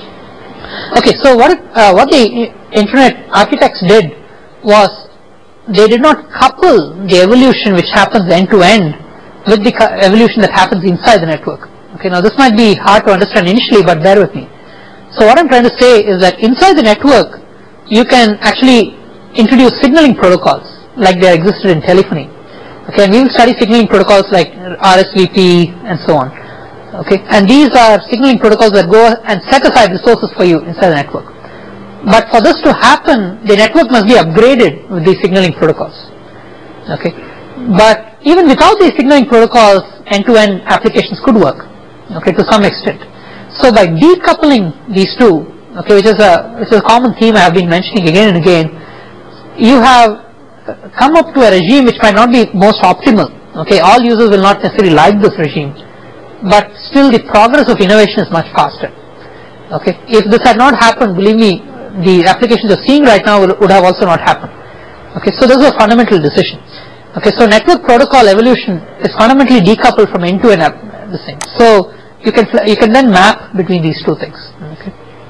Okay, so what it, uh, what the internet architects did was they did not couple the evolution which happens end to end with the evolution that happens inside the network. Okay, now this might be hard to understand initially, but bear with me. So what I'm trying to say is that inside the network, you can actually introduce signaling protocols like they existed in telephony. Okay, and we will study signaling protocols like R S V P and so on. Okay, and these are signaling protocols that go and set aside resources for you inside the network. But for this to happen, the network must be upgraded with these signaling protocols. Okay, but even without these signaling protocols, end-to-end applications could work. Okay, to some extent. So by decoupling these two, okay, which is a which is a common theme I have been mentioning again and again, you have come up to a regime which might not be most optimal. Okay, all users will not necessarily like this regime, but still the progress of innovation is much faster. Okay, if this had not happened, believe me, the applications you're seeing right now would, would have also not happened. Okay, so this is a fundamental decision. Okay, so network protocol evolution is fundamentally decoupled from end-to-end this thing. So you can you can then map between these two things. Okay.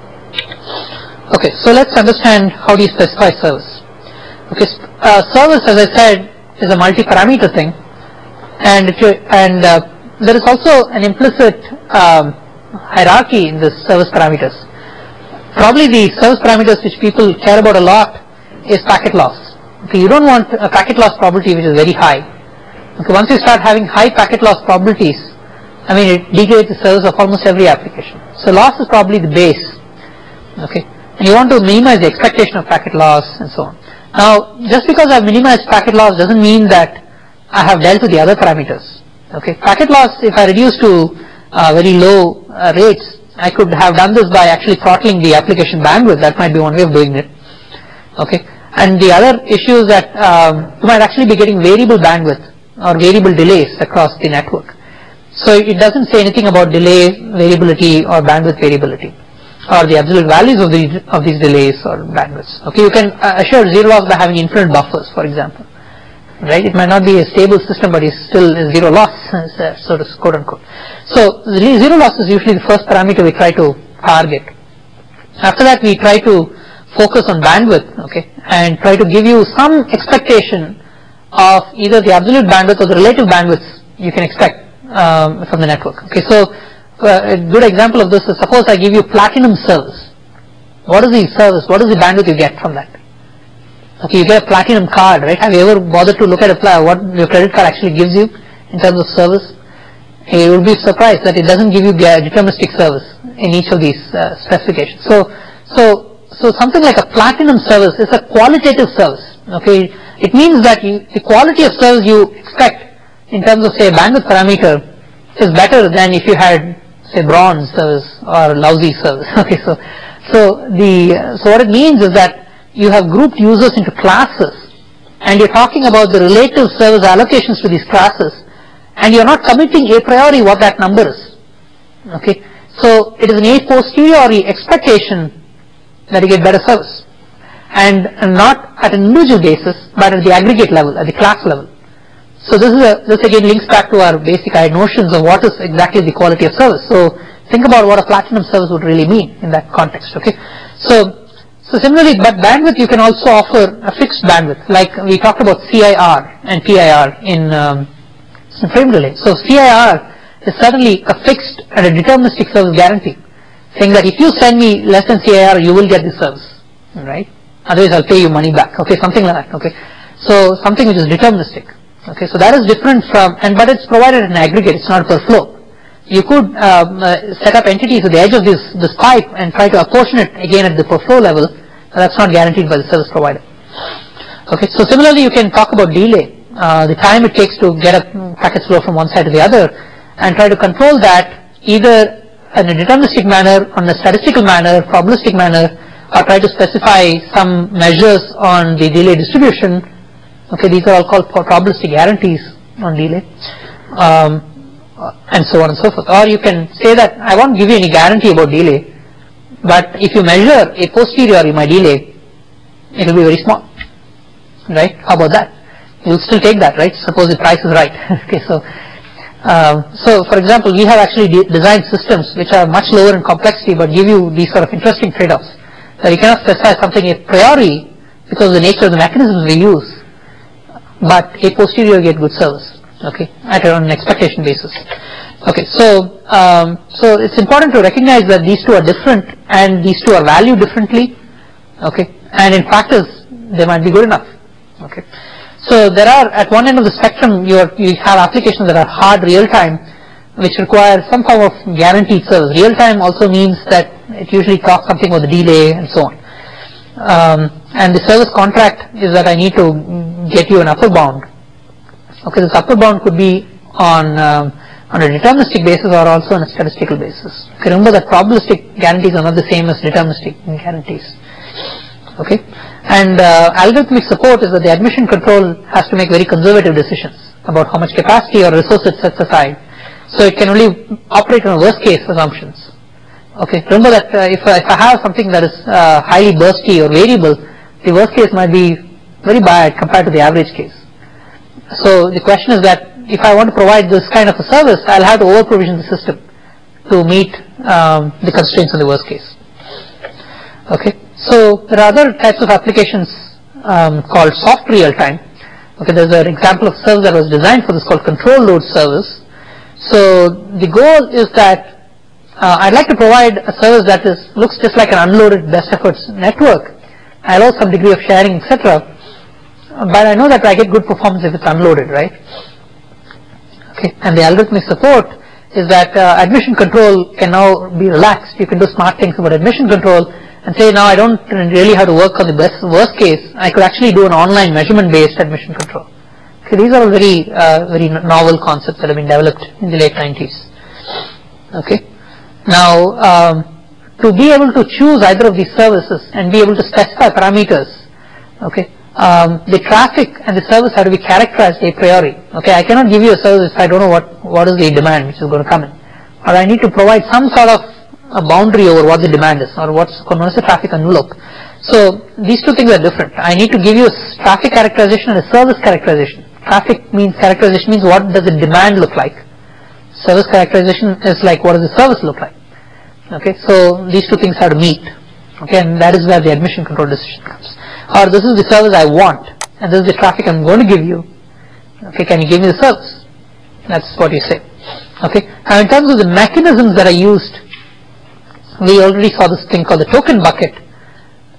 Okay, so let's understand how do you specify service. Okay, uh, service, as I said, is a multi-parameter thing, and it, and uh, there is also an implicit um, hierarchy in the service parameters. Probably the service parameters which people care about a lot is packet loss. Okay, you don't want a packet loss probability which is very high. Okay, once you start having high packet loss probabilities, I mean, it degrades the service of almost every application. So loss is probably the base. Okay, and you want to minimize the expectation of packet loss and so on. Now, just because I have minimized packet loss doesn't mean that I have dealt with the other parameters. Okay, packet loss, if I reduce to uh, very low uh, rates, I could have done this by actually throttling the application bandwidth. That might be one way of doing it. Okay, and the other issue is that um, you might actually be getting variable bandwidth or variable delays across the network. So it doesn't say anything about delay variability or bandwidth variability, or the absolute values of the of these delays or bandwidths. Okay, you can uh, assure zero loss by having infinite buffers, for example. Right? It might not be a stable system, but it's still a zero loss, so to quote unquote. So zero loss is usually the first parameter we try to target. After that, we try to focus on bandwidth, okay, and try to give you some expectation of either the absolute bandwidth or the relative bandwidths you can expect um, from the network. Okay, so uh, a good example of this is, suppose I give you platinum service. What is the service? What is the bandwidth you get from that? Okay, you get a platinum card, right? Have you ever bothered to look at a what your credit card actually gives you in terms of service? You will be surprised that it doesn't give you deterministic service in each of these uh, specifications. So, so, so something like a platinum service is a qualitative service. Okay, it means that you, the quality of service you expect in terms of say a bandwidth parameter is better than if you had say bronze service or lousy service. Okay, so, so the so what it means is that you have grouped users into classes, and you're talking about the relative service allocations to these classes, and you're not committing a priori what that number is. Okay, so it is an a posteriori expectation that you get better service, and, and not at an individual basis, but at the aggregate level, at the class level. So this is a, this again links back to our basic notions of what is exactly the quality of service. So think about what a platinum service would really mean in that context. Okay, so. So similarly, but bandwidth you can also offer a fixed bandwidth, like we talked about C I R and P I R in, um, in frame relay. So C I R is certainly a fixed and a deterministic service guarantee, saying that if you send me less than C I R, you will get the service, right? Otherwise, I'll pay you money back. Okay, something like that. Okay, so something which is deterministic. Okay, so that is different from, and but it's provided in aggregate. It's not per flow. You could um, uh, set up entities at the edge of this this pipe and try to apportion it again at the per flow level. That's not guaranteed by the service provider. Okay, so similarly you can talk about delay, uh, the time it takes to get a packet flow from one side to the other, and try to control that either in a deterministic manner, on a statistical manner, probabilistic manner, or try to specify some measures on the delay distribution. Okay, these are all called probabilistic guarantees on delay. Um, and so on and so forth. Or you can say that I won't give you any guarantee about delay, but if you measure a posteriori my delay, it will be very small, right? How about that? You'll still take that, right? Suppose the price is right. Okay, so um, so for example, we have actually de designed systems which are much lower in complexity but give you these sort of interesting trade-offs. That you cannot specify something a priori because of the nature of the mechanisms we use, but a posteriori get good service. Okay, at an expectation basis. Okay, so um, so it's important to recognize that these two are different and these two are valued differently. Okay, and in practice they might be good enough. Okay, so there are at one end of the spectrum you are, you have applications that are hard real time, which require some form of guaranteed service. Real time also means that it usually talks something about the delay and so on. Um, and the service contract is that I need to get you an upper bound. Okay, this upper bound could be on um, on a deterministic basis or also on a statistical basis. Okay, remember that probabilistic guarantees are not the same as deterministic guarantees. Okay, and uh, algorithmic support is that the admission control has to make very conservative decisions about how much capacity or resource it sets aside. So it can only operate on worst case assumptions. Okay, remember that uh, if, uh, if I have something that is uh, highly bursty or variable, the worst case might be very bad compared to the average case. So the question is that if I want to provide this kind of a service, I'll have to over provision the system to meet um, the constraints in the worst case. Okay, so there are other types of applications um, called soft real time. Okay, there's an example of service that was designed for this called control load service. So the goal is that uh, I'd like to provide a service that is looks just like an unloaded best efforts network. I allow some degree of sharing, et cetera. But I know that I get good performance if it's unloaded, right? Okay, and the algorithmic support is that uh, admission control can now be relaxed. You can do smart things about admission control and say, now I don't really have to work on the best worst case. I could actually do an online measurement-based admission control. Okay, these are very uh, very novel concepts that have been developed in the late nineties. Okay, now um, to be able to choose either of these services and be able to specify parameters. Okay. Um, the traffic and the service have to be characterized a priori. Okay, I cannot give you a service if I don't know what, what is the demand which is going to come in. Or I need to provide some sort of a boundary over what the demand is or what's known as a traffic envelope. So these two things are different. I need to give you a traffic characterization and a service characterization. Traffic means characterization means what does the demand look like. Service characterization is like what does the service look like. Okay, so these two things have to meet. Okay, and that is where the admission control decision comes. Or this is the service I want, and this is the traffic I'm going to give you. Okay, can you give me the service? That's what you say. Okay, now in terms of the mechanisms that are used, we already saw this thing called the token bucket,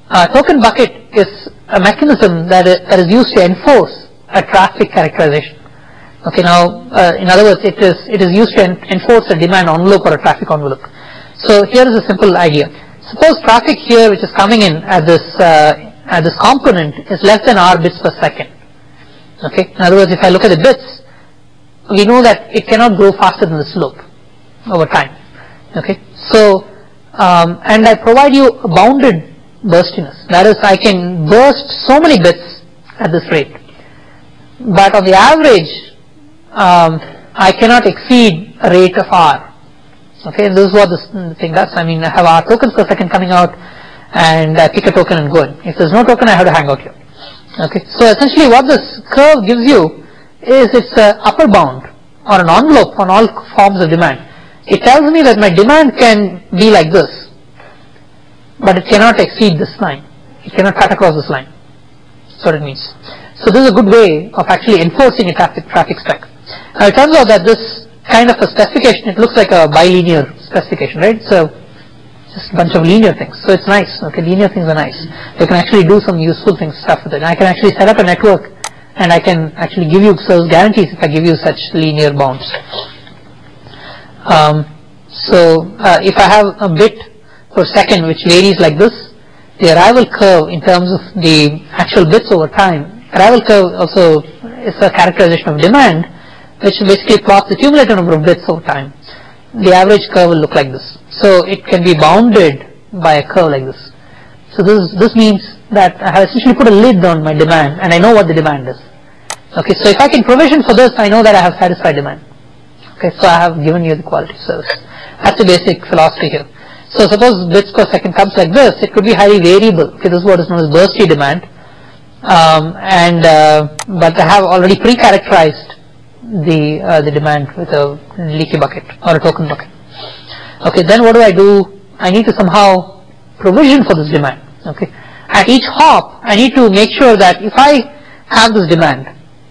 uh, token bucket is a mechanism that is, that is used to enforce a traffic characterization. Okay, now uh, in other words, it is it is used to en enforce a demand envelope or a traffic envelope. So here is a simple idea. Suppose traffic here, which is coming in at this uh, at this component, is less than r bits per second. Okay, in other words, if I look at the bits, we know that it cannot grow faster than the slope over time. Okay, so um, and I provide you a bounded burstiness. That is, I can burst so many bits at this rate, but on the average, um, I cannot exceed a rate of r. Okay, and this is what this thing does. I mean, I have r tokens per second coming out, and I pick a token and go in. If there's no token, I have to hang out here. Okay, so essentially what this curve gives you is it's an upper bound or an envelope on all forms of demand. It tells me that my demand can be like this, but it cannot exceed this line. It cannot cut across this line. That's what it means. So this is a good way of actually enforcing a traffic traffic spec. Now it turns out that this kind of a specification, it looks like a bilinear specification, right? So just a bunch of linear things. So it's nice. Okay, linear things are nice. You can actually do some useful things stuff with it. I can actually set up a network, and I can actually give you service guarantees if I give you such linear bounds. Um, so uh, if I have a bit per second which varies like this, the arrival curve in terms of the actual bits over time, arrival curve also is a characterization of demand, which basically plots the cumulative number of bits over time. The average curve will look like this. So it can be bounded by a curve like this. So this this means that I have essentially put a lid on my demand, and I know what the demand is. Okay, so if I can provision for this, I know that I have satisfied demand. Okay, so I have given you the quality of service. That's the basic philosophy here. So suppose bits per second comes like this, it could be highly variable. Okay, this is what is known as bursty demand. Um, and uh, but I have already pre-characterized the uh, the demand with a leaky bucket or a token bucket. Okay, then what do I do? I need to somehow provision for this demand. Okay, at each hop, I need to make sure that if I have this demand,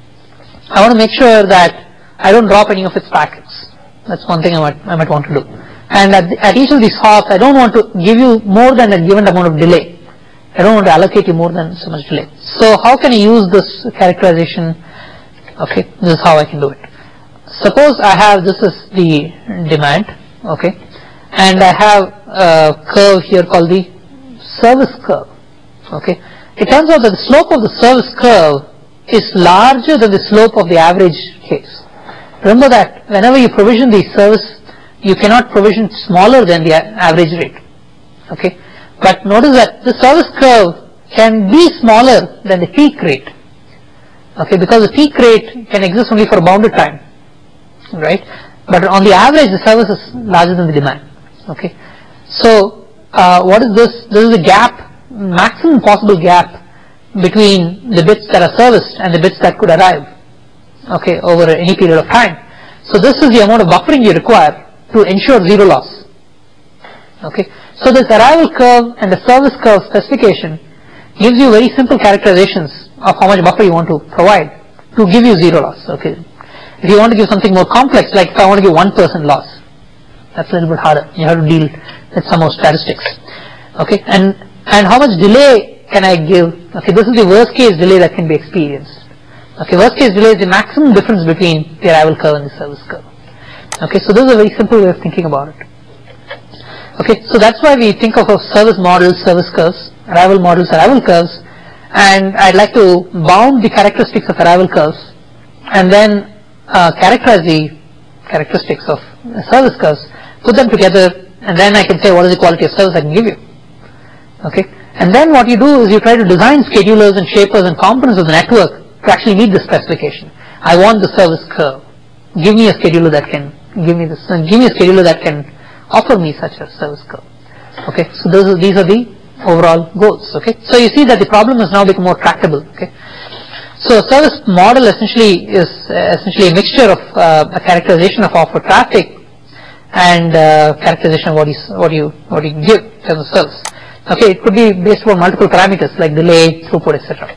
I want to make sure that I don't drop any of its packets. That's one thing I might I might want to do. And at, the, at each of these hops, I don't want to give you more than a given amount of delay. I don't want to allocate you more than so much delay. So how can I use this characterization? Okay, this is how I can do it. Suppose I have, this is the demand, okay, and I have a curve here called the service curve. Okay, it turns out that the slope of the service curve is larger than the slope of the average case. Remember that whenever you provision the service, you cannot provision smaller than the average rate. Okay, but notice that the service curve can be smaller than the peak rate. Okay, because the peak rate can exist only for a bounded time, right? But on the average, the service is larger than the demand. Okay, so uh, what is this? This is the gap, maximum possible gap between the bits that are serviced and the bits that could arrive. Okay, over any period of time. So this is the amount of buffering you require to ensure zero loss. Okay, so this arrival curve and the service curve specification gives you very simple characterizations of how much buffer you want to provide to give you zero loss. Okay, if you want to give something more complex, like if I want to give one percent loss, that's a little bit harder. You have to deal with some more statistics. Okay, and and how much delay can I give? Okay, this is the worst case delay that can be experienced. Okay, worst case delay is the maximum difference between the arrival curve and the service curve. Okay, so this is a very simple way of thinking about it. Okay, so that's why we think of, of service models, service curves, arrival models, arrival curves, and I'd like to bound the characteristics of arrival curves and then uh, characterize the characteristics of service curves, put them together, and then I can say what is the quality of service I can give you. Okay, and then what you do is you try to design schedulers and shapers and components of the network to actually meet the specification. I want the service curve. Give me a scheduler that can give me this. Uh, give me a scheduler that can offer me such a service curve. Okay, so those are, these are the overall goals. Okay, so you see that the problem has now become more tractable. Okay, so a service model essentially is uh, essentially a mixture of uh, a characterization of offer traffic and uh, characterization of what you what you what you give in terms of service. Okay, it could be based on multiple parameters like delay, throughput, et cetera.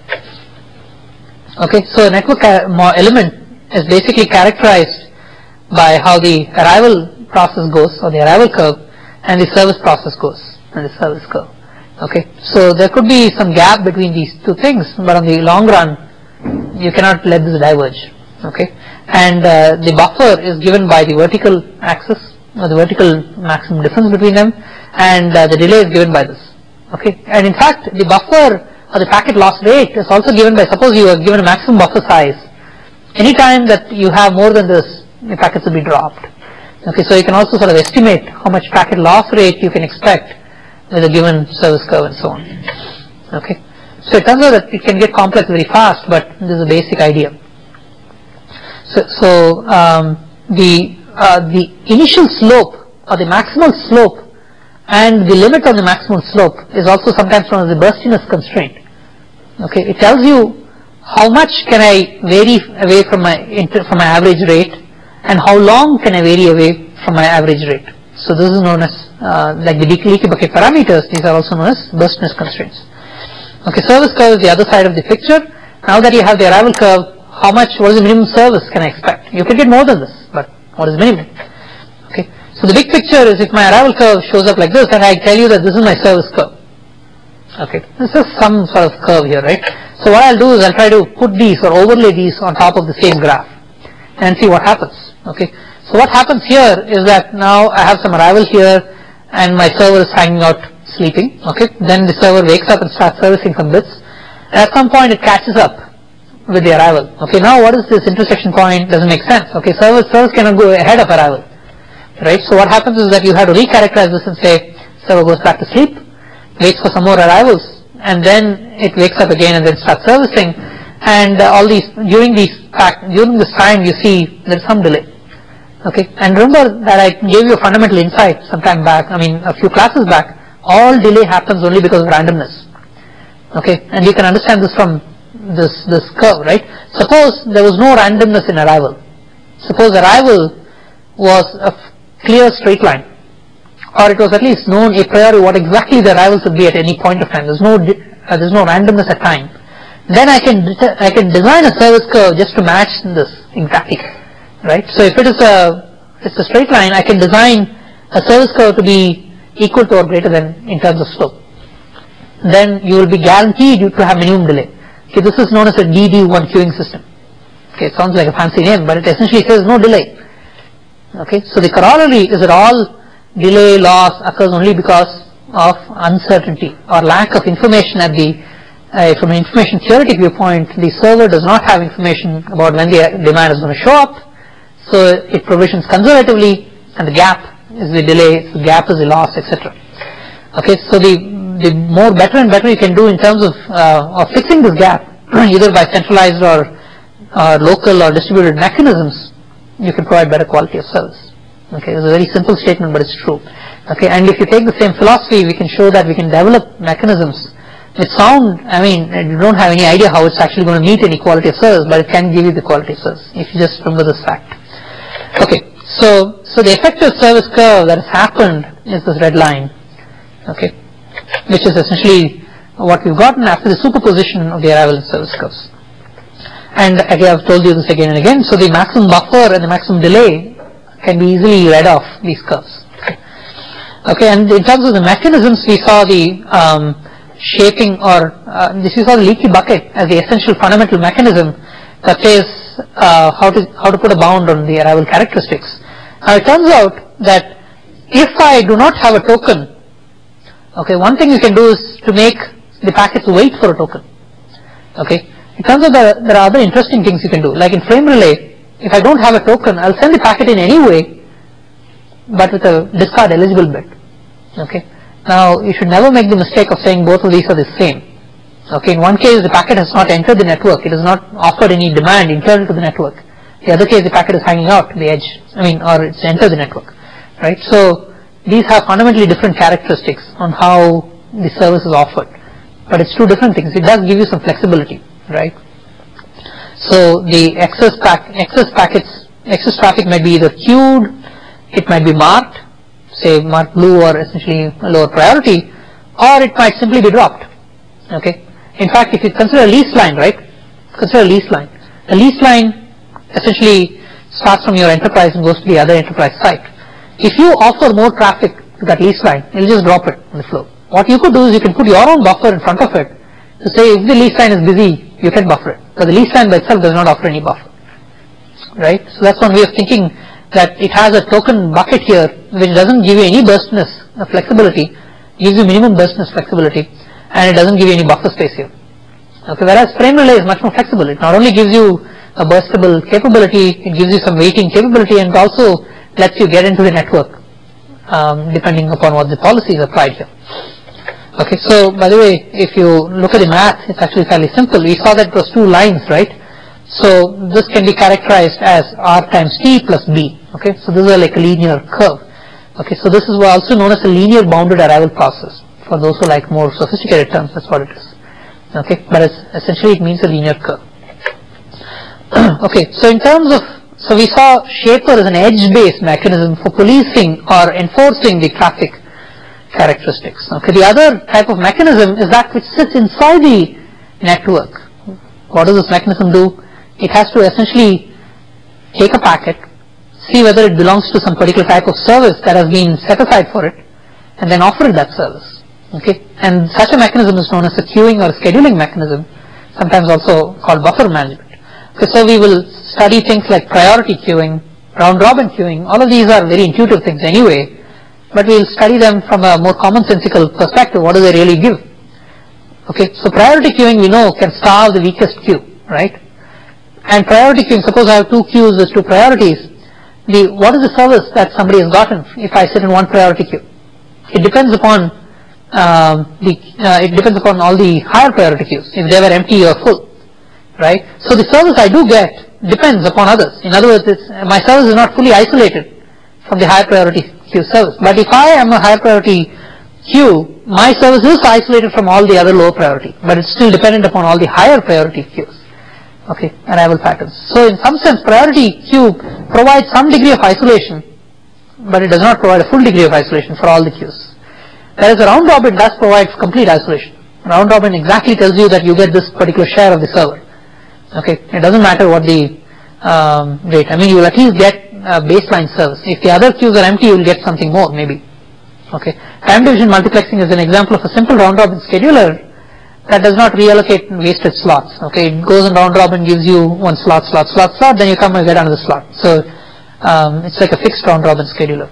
Okay, so a network element is basically characterized by how the arrival process goes, or the arrival curve, and the service process goes, and the service curve. Okay, so there could be some gap between these two things, but on the long run, you cannot let this diverge. Okay, and uh, the buffer is given by the vertical axis, or the vertical maximum difference between them, and uh, the delay is given by this. Okay, and in fact, the buffer or the packet loss rate is also given by, suppose you are given a maximum buffer size. Anytime that you have more than this, the packets will be dropped. Okay, so you can also sort of estimate how much packet loss rate you can expect with a given service curve and so on. Okay, so it turns out that it can get complex very fast, but this is a basic idea. So, so um, the uh, the initial slope or the maximal slope and the limit on the maximum slope is also sometimes known as the burstiness constraint. Okay, it tells you how much can I vary away from my from my average rate, and how long can I vary away from my average rate. So this is known as uh, like the leaky bucket parameters. These are also known as burstiness constraints. Okay, service curve is the other side of the picture. Now that you have the arrival curve, how much, what is the minimum service can I expect? You can get more than this, but what is minimum? Okay, so the big picture is if my arrival curve shows up like this, and I tell you that this is my service curve. Okay, this is some sort of curve here, right? So what I'll do is I'll try to put these or overlay these on top of the same graph and see what happens. Okay, so what happens here is that now I have some arrival here and my server is hanging out sleeping. Okay, then the server wakes up and starts servicing some bits, and at some point it catches up with the arrival. Okay, now what is this intersection point? Doesn't make sense. Okay, service service cannot go ahead of arrival, right? So what happens is that you have to recharacterize this and say server goes back to sleep, waits for some more arrivals, and then it wakes up again and then starts servicing. And uh, all these during these during this time you see there's some delay. Okay, and remember that I gave you a fundamental insight some time back. I mean a few classes back. All delay happens only because of randomness. Okay, and you can understand this from this this curve, right? Suppose there was no randomness in arrival. Suppose arrival was a clear straight line, or it was at least known a priori what exactly the arrivals would be at any point of time. There's no uh, there's no randomness at time. Then I can I can design a service curve just to match this exactly, right? So if it is a it's a straight line, I can design a service curve to be equal to or greater than in terms of slope. Then you will be guaranteed to have minimum delay. Okay, this is known as a D D one queuing system. Okay, it sounds like a fancy name, but it essentially says no delay. Okay, so the corollary is that all delay loss occurs only because of uncertainty or lack of information at the uh, from an information theoretic viewpoint. The server does not have information about when the demand is going to show up, so it provisions conservatively, and the gap is the delay, the gap is the loss, et cetera. Okay, so the the more better and better you can do in terms of uh, of fixing this gap, either by centralized or uh, local or distributed mechanisms, you can provide better quality of service. Okay, it's a very simple statement, but it's true. Okay, and if you take the same philosophy, we can show that we can develop mechanisms which sound, I mean, you don't have any idea how it's actually going to meet any quality of service, but it can give you the quality of service if you just remember this fact. Okay, so so the effective service curve that has happened is this red line. Okay, which is essentially what we've gotten after the superposition of the arrival and service curves. And again, I've told you this again and again. So the maximum buffer and the maximum delay can be easily read off these curves. Okay, and in terms of the mechanisms, we saw the um, shaping or uh, this is called leaky bucket as the essential fundamental mechanism that says uh, how to how to put a bound on the arrival characteristics. Now it turns out that if I do not have a token, okay, one thing you can do is to make the packets wait for a token. Okay, it turns out that there are other interesting things you can do. Like in frame relay, if I don't have a token, I'll send the packet in anyway, but with a discard eligible bit. Okay. Now you should never make the mistake of saying both of these are the same. Okay. In one case, the packet has not entered the network; it has not offered any demand internal to the network. The other case, the packet is hanging out to the edge. I mean, or it's entered the network, right? So these have fundamentally different characteristics on how the service is offered, but it's two different things. It does give you some flexibility, right? So the excess pack, excess packets, excess traffic might be either queued, it might be marked, say marked blue or essentially a lower priority, or it might simply be dropped. Okay. In fact, if you consider a lease line, right? Consider a lease line. A lease line essentially starts from your enterprise and goes to the other enterprise site. If you offer more traffic to that lease line, it'll just drop it on the flow. what you could do is you can put your own buffer in front of it to say if the lease line is busy, you can buffer it. But the lease line by itself does not offer any buffer, right? So that's one way of thinking, that it has a token bucket here which doesn't give you any burstness uh, flexibility, gives you minimum burstness flexibility, and it doesn't give you any buffer space here. Okay, whereas frame relay is much more flexible. It not only gives you a burstable capability, it gives you some waiting capability, and also lets you get into the network um, depending upon what the policy is applied here. Okay, so by the way, if you look at the math, it's actually fairly simple. We saw that it was two lines, right? So this can be characterized as R times T plus B. Okay, so this is like a linear curve. Okay, so this is also known as a linear bounded arrival process. For those who like more sophisticated terms, that's what it is. Okay, but it's, essentially it means a linear curve. Okay, so in terms of, so we saw Shaper as an edge-based mechanism for policing or enforcing the traffic characteristics. Okay, the other type of mechanism is that which sits inside the network. What does this mechanism do? It has to essentially take a packet, see whether it belongs to some particular type of service that has been set aside for it, and then offer it that service. Okay, and such a mechanism is known as a queuing or a scheduling mechanism, sometimes also called buffer management. Okay, so we will study things like priority queuing, round robin queuing. All of these are very intuitive things anyway, but we will study them from a more commonsensical perspective. What do they really give? Okay, so priority queuing we know can starve the weakest queue, right? And priority queuing, suppose I have two queues with two priorities. The what is the service that somebody has gotten if I sit in one priority queue? It depends upon um, the uh, it depends upon all the higher priority queues, if they were empty or full, right? So the service I do get depends upon others. In other words, it's, my service is not fully isolated from the higher priority queue service. But if I am a higher priority queue, my service is isolated from all the other lower priority, but it's still dependent upon all the higher priority queues. Okay, arrival patterns. So in some sense, priority queue provides some degree of isolation, but it does not provide a full degree of isolation for all the queues. Whereas a round robin does provide complete isolation. Round robin exactly tells you that you get this particular share of the server. Okay, it doesn't matter what the um, rate. I mean, you will at least get a baseline service. If the other queues are empty, you will get something more, maybe. Okay, time division multiplexing is an example of a simple round robin scheduler that does not reallocate wasted slots. Okay, it goes in round robin, gives you one slot, slot, slot, slot, then you come and get another slot. So um, it's like a fixed round robin scheduler.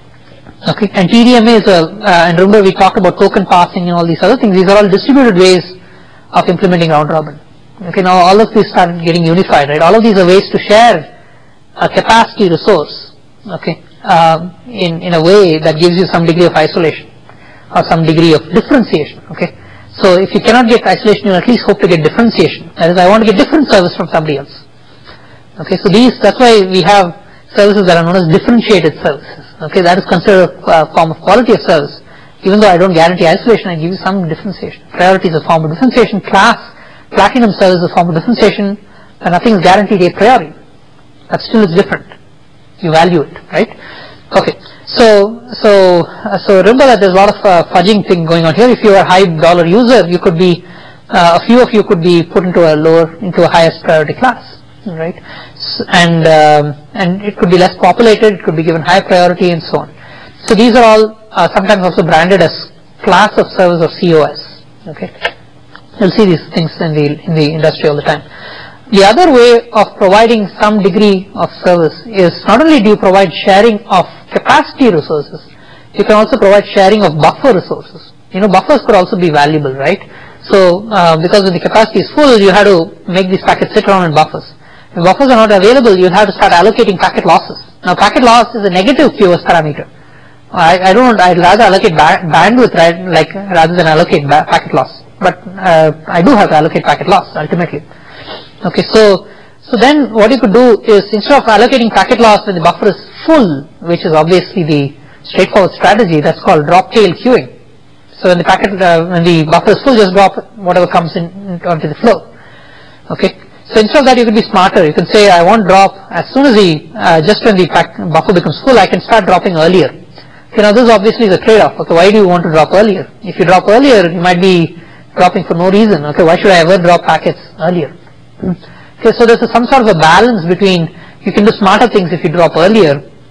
Okay, and T D M A is a, uh, and remember we talked about token passing and all these other things. These are all distributed ways of implementing round robin. Okay, now all of these started getting unified, right? All of these are ways to share a capacity resource. Okay, um, in in a way that gives you some degree of isolation or some degree of differentiation. Okay. So if you cannot get isolation, you at least hope to get differentiation. That is, I want to get different service from somebody else. Okay, so these, that's why we have services that are known as differentiated services. Okay, that is considered a form of quality of service. Even though I don't guarantee isolation, I give you some differentiation. Priority is a form of differentiation. Class, platinum service is a form of differentiation, and nothing is guaranteed a priori. But still it's different. You value it, right? Okay. So, so, uh, so remember that there's a lot of uh, fudging thing going on here. If you are a high dollar user, you could be, uh, a few of you could be put into a lower, into a highest priority class, right? So, and, um, and it could be less populated, it could be given high priority and so on. So these are all uh, sometimes also branded as class of service or C O S, okay? You'll see these things in the, in the industry all the time. The other way of providing some degree of service is not only do you provide sharing of capacity resources, you can also provide sharing of buffer resources. You know, buffers could also be valuable, right? So, uh, because when the capacity is full, you have to make these packets sit around in buffers. If buffers are not available, you have to start allocating packet losses. Now, packet loss is a negative Q O S parameter. I, I don't, I'd rather allocate ba bandwidth, right, like, rather than allocate packet loss. But, uh, I do have to allocate packet loss, ultimately. Okay, so, so then what you could do is, instead of allocating packet loss when the buffer is full, which is obviously the straightforward strategy, that's called drop tail queuing. So when the packet, uh, when the buffer is full, just drop whatever comes in onto the flow. Okay, so instead of that, you could be smarter. You can say, I want drop as soon as the, uh, just when the pack, buffer becomes full, I can start dropping earlier. Okay, now this obviously is a trade-off. Okay, why do you want to drop earlier? If you drop earlier, you might be dropping for no reason. Okay, why should I ever drop packets earlier? Okay, so there's a, some sort of a balance between, you can do smarter things if you drop earlier,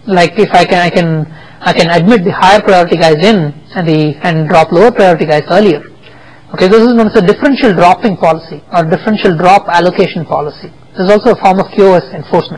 like if I can, I can, I can admit the higher priority guys in and the and drop lower priority guys earlier. Okay, this is known as a differential dropping policy or differential drop allocation policy. This is also a form of Q o S enforcement.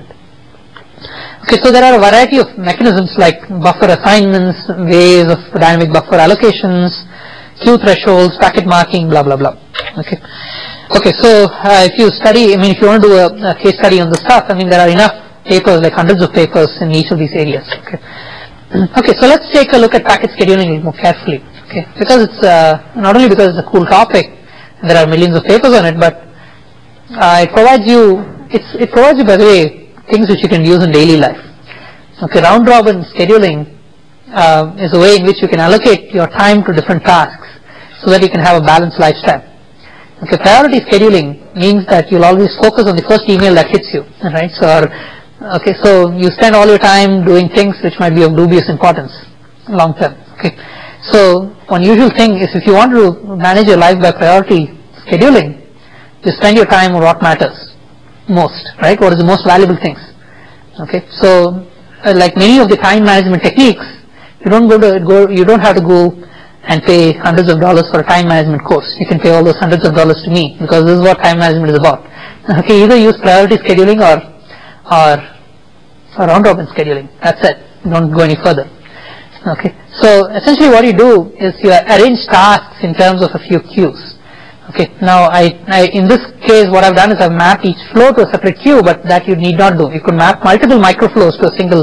Okay, so there are a variety of mechanisms like buffer assignments, ways of dynamic buffer allocations, queue thresholds, packet marking, blah blah blah. Okay, okay. So uh, if you study, I mean, if you want to do a, a case study on this stuff, I mean, there are enough papers, like hundreds of papers in each of these areas. Okay, okay. So let's take a look at packet scheduling a little more carefully. Okay, because it's uh, not only because it's a cool topic, and there are millions of papers on it, but uh, it provides you, it's it provides you, by the way, things which you can use in daily life. Okay, round robin scheduling uh, is a way in which you can allocate your time to different tasks so that you can have a balanced lifestyle. Okay, priority scheduling means that you'll always focus on the first email that hits you, right? So, or, okay, so you spend all your time doing things which might be of dubious importance long term. Okay, so one usual thing is if you want to manage your life by priority scheduling, you spend your time on what matters most, right? What is the most valuable things? Okay, so uh, like many of the time management techniques, you don't go to go, you don't have to go and pay hundreds of dollars for a time management course. You can pay all those hundreds of dollars to me because this is what time management is about. Okay, either use priority scheduling or or, or round robin scheduling. That's it. Don't go any further. Okay, so essentially what you do is you arrange tasks in terms of a few queues. Okay, now I, I in this case what I've done is I've mapped each flow to a separate queue, but that you need not do. You could map multiple microflows to a single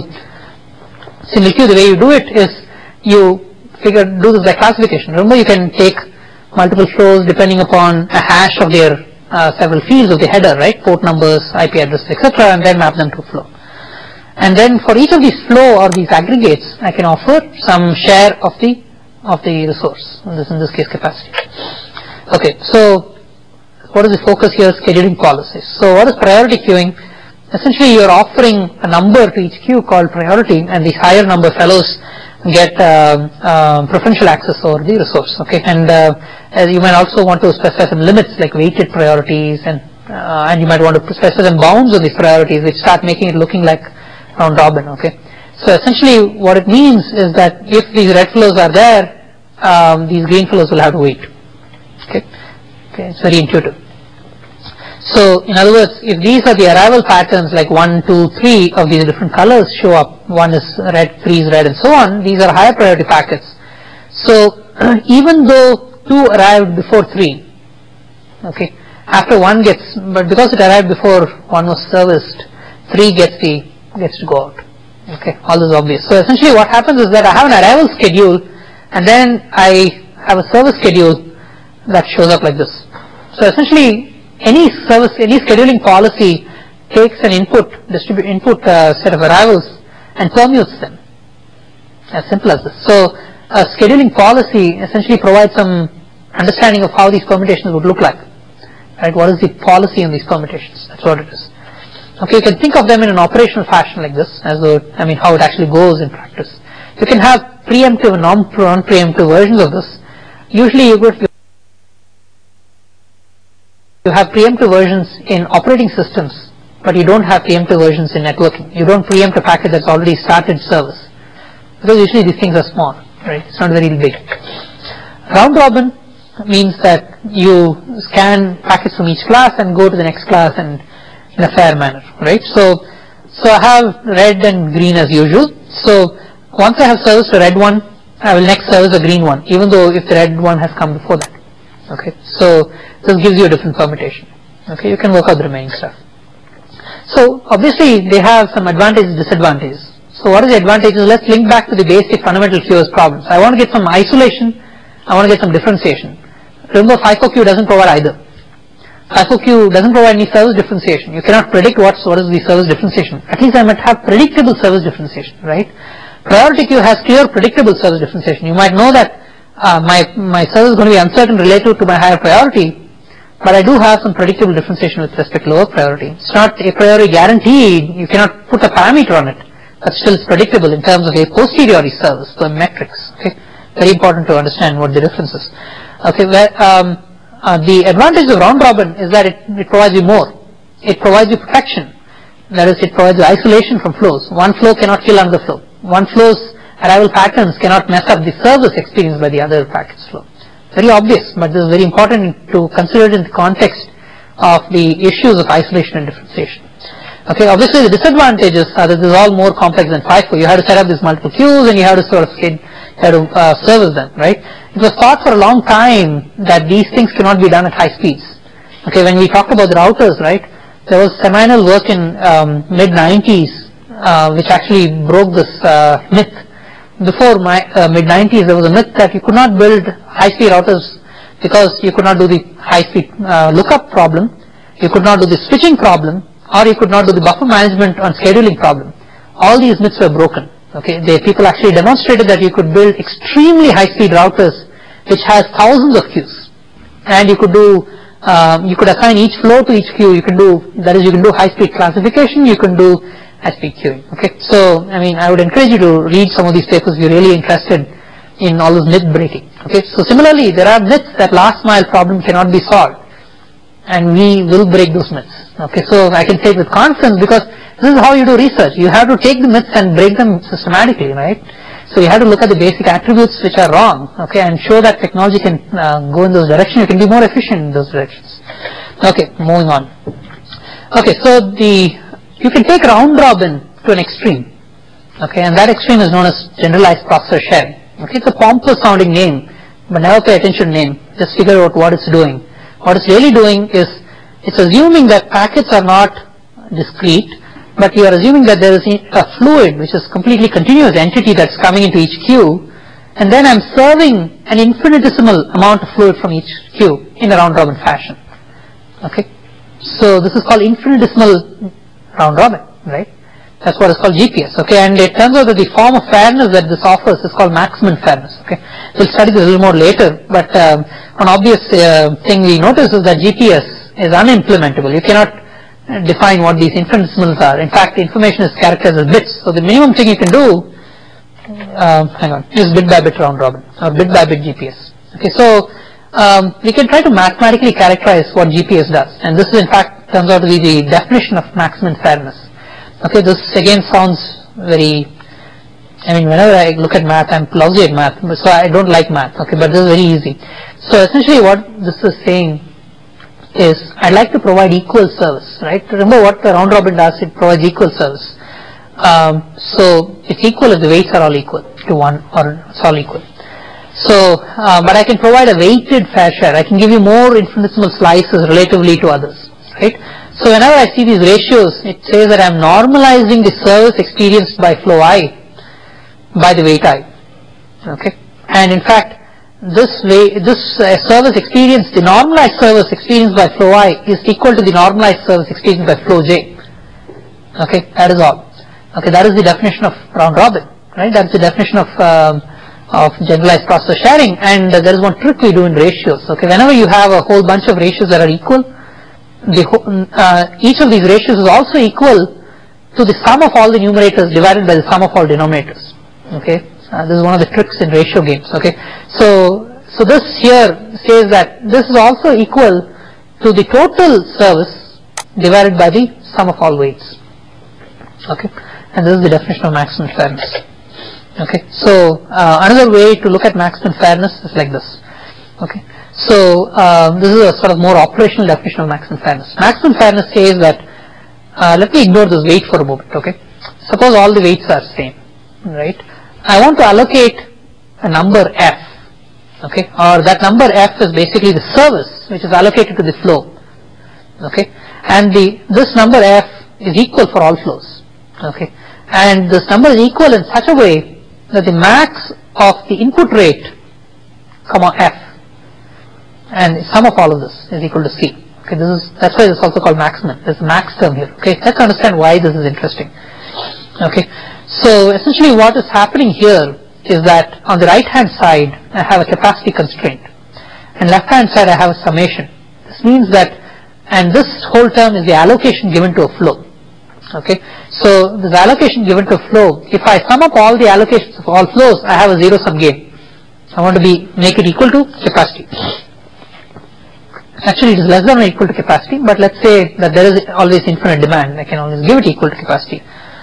single queue. The way you do it is you figure do this by classification. Remember, you can take multiple flows depending upon a hash of their uh, several fields of the header, right? Port numbers, I P address, et cetera, and then map them to a flow. And then for each of these flow or these aggregates, I can offer some share of the of the resource. In this in this case, capacity. Okay, so what is the focus here? Scheduling policies. So what is priority queuing? Essentially, you're offering a number to each queue called priority, and the higher number fellows get uh, uh, preferential access over the resource. Okay, and uh, you might also want to specify some limits like weighted priorities, and uh, and you might want to specify some bounds on these priorities, which start making it looking like round robin. Okay, so essentially, what it means is that if these red flows are there, um, these green flows will have to wait. Okay, okay, it's very intuitive. So, in other words, if these are the arrival patterns, like one, two, three of these different colors show up, one is red, three is red, and so on, these are higher priority packets. So, even though two arrived before three, okay, after one gets, but because it arrived before one was serviced, three gets the gets to go out. Okay, all this is obvious. So, essentially, what happens is that I have an arrival schedule, and then I have a service schedule that shows up like this. So, essentially, any service, any scheduling policy takes an input, distribute input uh, set of arrivals and permutes them. As simple as this. So, a scheduling policy essentially provides some understanding of how these permutations would look like. Right? What is the policy on these permutations? That's what it is. Okay, you can think of them in an operational fashion like this, as though, I mean, how it actually goes in practice. You can have preemptive and non-preemptive versions of this. Usually, you would You have preemptive versions in operating systems, but you don't have preemptive versions in networking. You don't preempt a packet that's already started service, because usually these things are small, right? It's not very big. Round robin means that you scan packets from each class and go to the next class and in a fair manner, right? So, so I have red and green as usual. So once I have serviced a red one, I will next service a green one, even though if the red one has come before that. Okay, so this gives you a different permutation. Okay, you can work out the remaining stuff. So obviously they have some advantages, disadvantages. So what is the advantages? Let's link back to the basic fundamental Q o S problems. I want to get some isolation, I want to get some differentiation. Remember, FIFO Q doesn't provide either. FIFO Q doesn't provide any service differentiation. You cannot predict what's what is the service differentiation. At least I might have predictable service differentiation, right? Priority queue has clear predictable service differentiation. You might know that uh, my my service is going to be uncertain relative to my higher priority, but I do have some predictable differentiation with respect to lower priority. It's not a priori guaranteed. You cannot put a parameter on it, but still it's predictable in terms of a posteriori service, the metrics. Okay, very important to understand what the difference is. Okay, where, um, uh, the advantage of round robin is that it, it provides you more. It provides you protection. That is, it provides isolation from flows. One flow cannot kill another flow. One flow's arrival patterns cannot mess up the service experienced by the other packet's flow. Very obvious, but this is very important to consider it in the context of the issues of isolation and differentiation. Okay, obviously the disadvantages are that this is all more complex than FIFO. You have to set up these multiple queues and you have to sort of skid, you have to uh, service them, right? It was thought for a long time that these things cannot be done at high speeds. Okay, when we talked about the routers, right, there was seminal work in um, mid nineties uh, which actually broke this uh, myth. Before my uh, mid nineties, there was a myth that you could not build high-speed routers because you could not do the high-speed uh, lookup problem, you could not do the switching problem, or you could not do the buffer management and scheduling problem. All these myths were broken. Okay, they, people actually demonstrated that you could build extremely high-speed routers which has thousands of queues, and you could do, um, you could assign each flow to each queue. You can do, that is, you can do high-speed classification. You can do high-speed queuing. Okay, so I mean, I would encourage you to read some of these papers if you're really interested in all this myth breaking. Okay, so similarly, there are myths that last mile problem cannot be solved, and we will break those myths. Okay, so I can say it with confidence because this is how you do research. You have to take the myths and break them systematically, right? So you have to look at the basic attributes which are wrong, okay, and show that technology can uh, go in those directions. You can be more efficient in those directions. Okay, moving on. Okay, so the you can take round robin to an extreme, okay, and that extreme is known as generalized processor sharing. Okay, it's a pompous sounding name, but never pay attention to name. Just figure out what it's doing. What it's really doing is it's assuming that packets are not discrete, but you are assuming that there is a fluid which is completely continuous entity that's coming into each queue, and then I'm serving an infinitesimal amount of fluid from each queue in a round robin fashion. Okay, so this is called infinitesimal round robin, right? That's what is called G P S. Okay, and it turns out that the form of fairness that this offers is called maximum fairness. Okay, we'll study this a little more later, but um, an obvious uh, thing we notice is that G P S is unimplementable. You cannot define what these infinitesimals are. In fact, the information is characterized as bits. So the minimum thing you can do, uh, hang on, is bit by bit round robin or bit by bit G P S. Okay, so um, we can try to mathematically characterize what G P S does, and this is in fact turns out to be the definition of maximum fairness. Okay, this again sounds very, I mean, whenever I look at math, I'm lousy at math, so I don't like math, okay, but this is very easy. So essentially what this is saying is, I'd like to provide equal service, right? Remember what the round robin does, it provides equal service. Um, so it's equal if the weights are all equal to one, or it's all equal. So, uh, but I can provide a weighted fair share. I can give you more infinitesimal slices relatively to others, right? So whenever I see these ratios, it says that I'm normalizing the service experienced by flow I by the weight I. Okay, and in fact, this way, this uh, service experience, the normalized service experienced by flow I is equal to the normalized service experienced by flow J. Okay, that is all. Okay, that is the definition of round robin, right? That's the definition of um, of generalized processor sharing. And uh, there is one trick we do in ratios. Okay, whenever you have a whole bunch of ratios that are equal, the uh, each of these ratios is also equal to the sum of all the numerators divided by the sum of all denominators. Okay, uh, this is one of the tricks in ratio games. Okay, so so this here says that this is also equal to the total service divided by the sum of all weights. Okay, and this is the definition of maximum fairness. Okay, so uh, another way to look at maximum fairness is like this. Okay. So uh, this is a sort of more operational definition of maximum fairness. Maximum fairness says that, uh, let me ignore this weight for a moment, okay. Suppose all the weights are same, right. I want to allocate a number f, okay, or that number f is basically the service which is allocated to the flow, okay, and the this number f is equal for all flows, okay, and this number is equal in such a way that the max of the input rate, comma f, and the sum of all of this is equal to C. Okay, this is that's why it's also called maximum. There's a max term here. Okay, let's understand why this is interesting. Okay, so essentially what is happening here is that on the right hand side I have a capacity constraint, and left hand side I have a summation. This means that, and this whole term is the allocation given to a flow. Okay, so this allocation given to a flow, if I sum up all the allocations of all flows, I have a zero sum game. I want to be make it equal to capacity. actually it is less than or equal to capacity, but let's say that there is always infinite demand, I can always give it equal to capacity.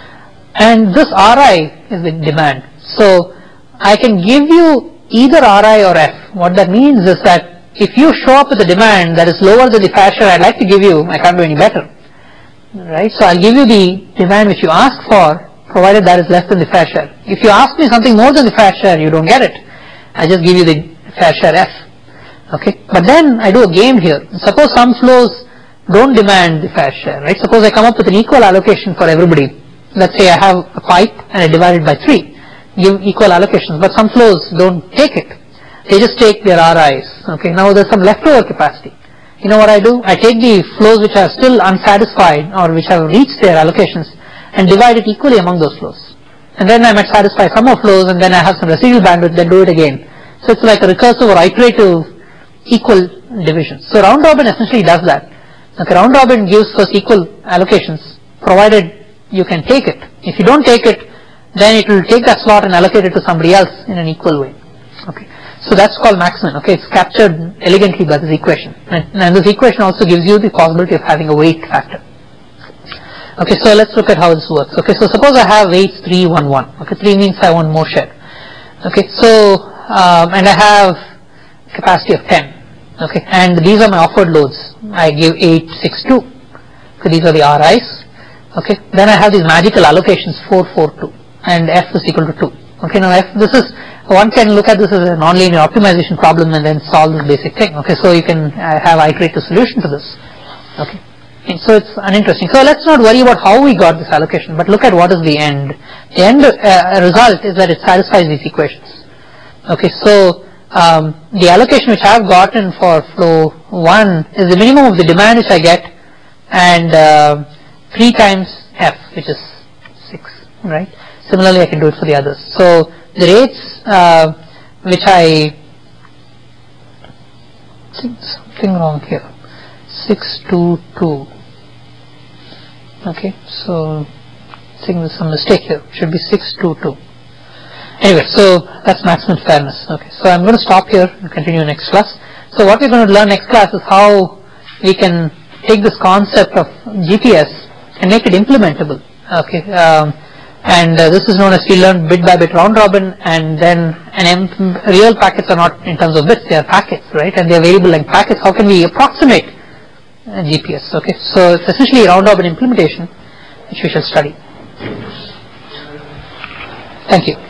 And this Ri is the demand. So I can give you either Ri or F. What that means is that if you show up with a demand that is lower than the fair share I'd like to give you, I can't do any better. Right? So I'll give you the demand which you ask for, provided that is less than the fair share. If you ask me something more than the fair share, you don't get it. I just give you the fair share F. Okay? But then I do a game here. Suppose some flows don't demand the fair share, right? Suppose I come up with an equal allocation for everybody. Let's say I have a pipe and I divide it by three. Give equal allocations, but some flows don't take it. They just take their R Is. Okay, now there's some leftover capacity. You know what I do? I take the flows which are still unsatisfied or which have reached their allocations and divide it equally among those flows. And then I might satisfy some more flows and then I have some residual bandwidth, then do it again. So it's like a recursive or iterative equal division. So round robin essentially does that. Okay, round robin gives first equal allocations provided you can take it. If you don't take it, then it will take that slot and allocate it to somebody else in an equal way. Okay, so that's called Maxmin. Okay, it's captured elegantly by this equation, and, and this equation also gives you the possibility of having a weight factor. Okay, so let's look at how this works. Okay, so suppose I have weights three, one, one. Okay, three means I want more share. Okay, so um, and I have capacity of ten. Okay, and these are my offered loads. I give eight, six, two. So these are the R Is. Okay, then I have these magical allocations four, four, two, and F is equal to two. Okay, now F, this is, one can look at this as a nonlinear optimization problem and then solve this basic thing. Okay, so you can uh, have iterative solution to this. Okay, and so it's uninteresting. So let's not worry about how we got this allocation, but look at what is the end. The end uh, result is that it satisfies these equations. Okay, so um, the allocation which I have gotten for flow one is the minimum of the demand which I get, and uh, three times F, which is six, right? Similarly, I can do it for the others. So the rates uh, which I think something wrong here, six two two. Okay, so I think there's some mistake here. It should be six two two. Anyway, so that's maximum fairness. Okay, so I'm going to stop here and continue next class. So what we're going to learn next class is how we can take this concept of G P S and make it implementable. Okay, um, and uh, this is known as, we learn bit by bit round robin, and then an M real packets are not in terms of bits, they are packets, right? And they are variable length packets. How can we approximate uh, G P S? Okay, so it's essentially a round robin implementation which we shall study. Thank you.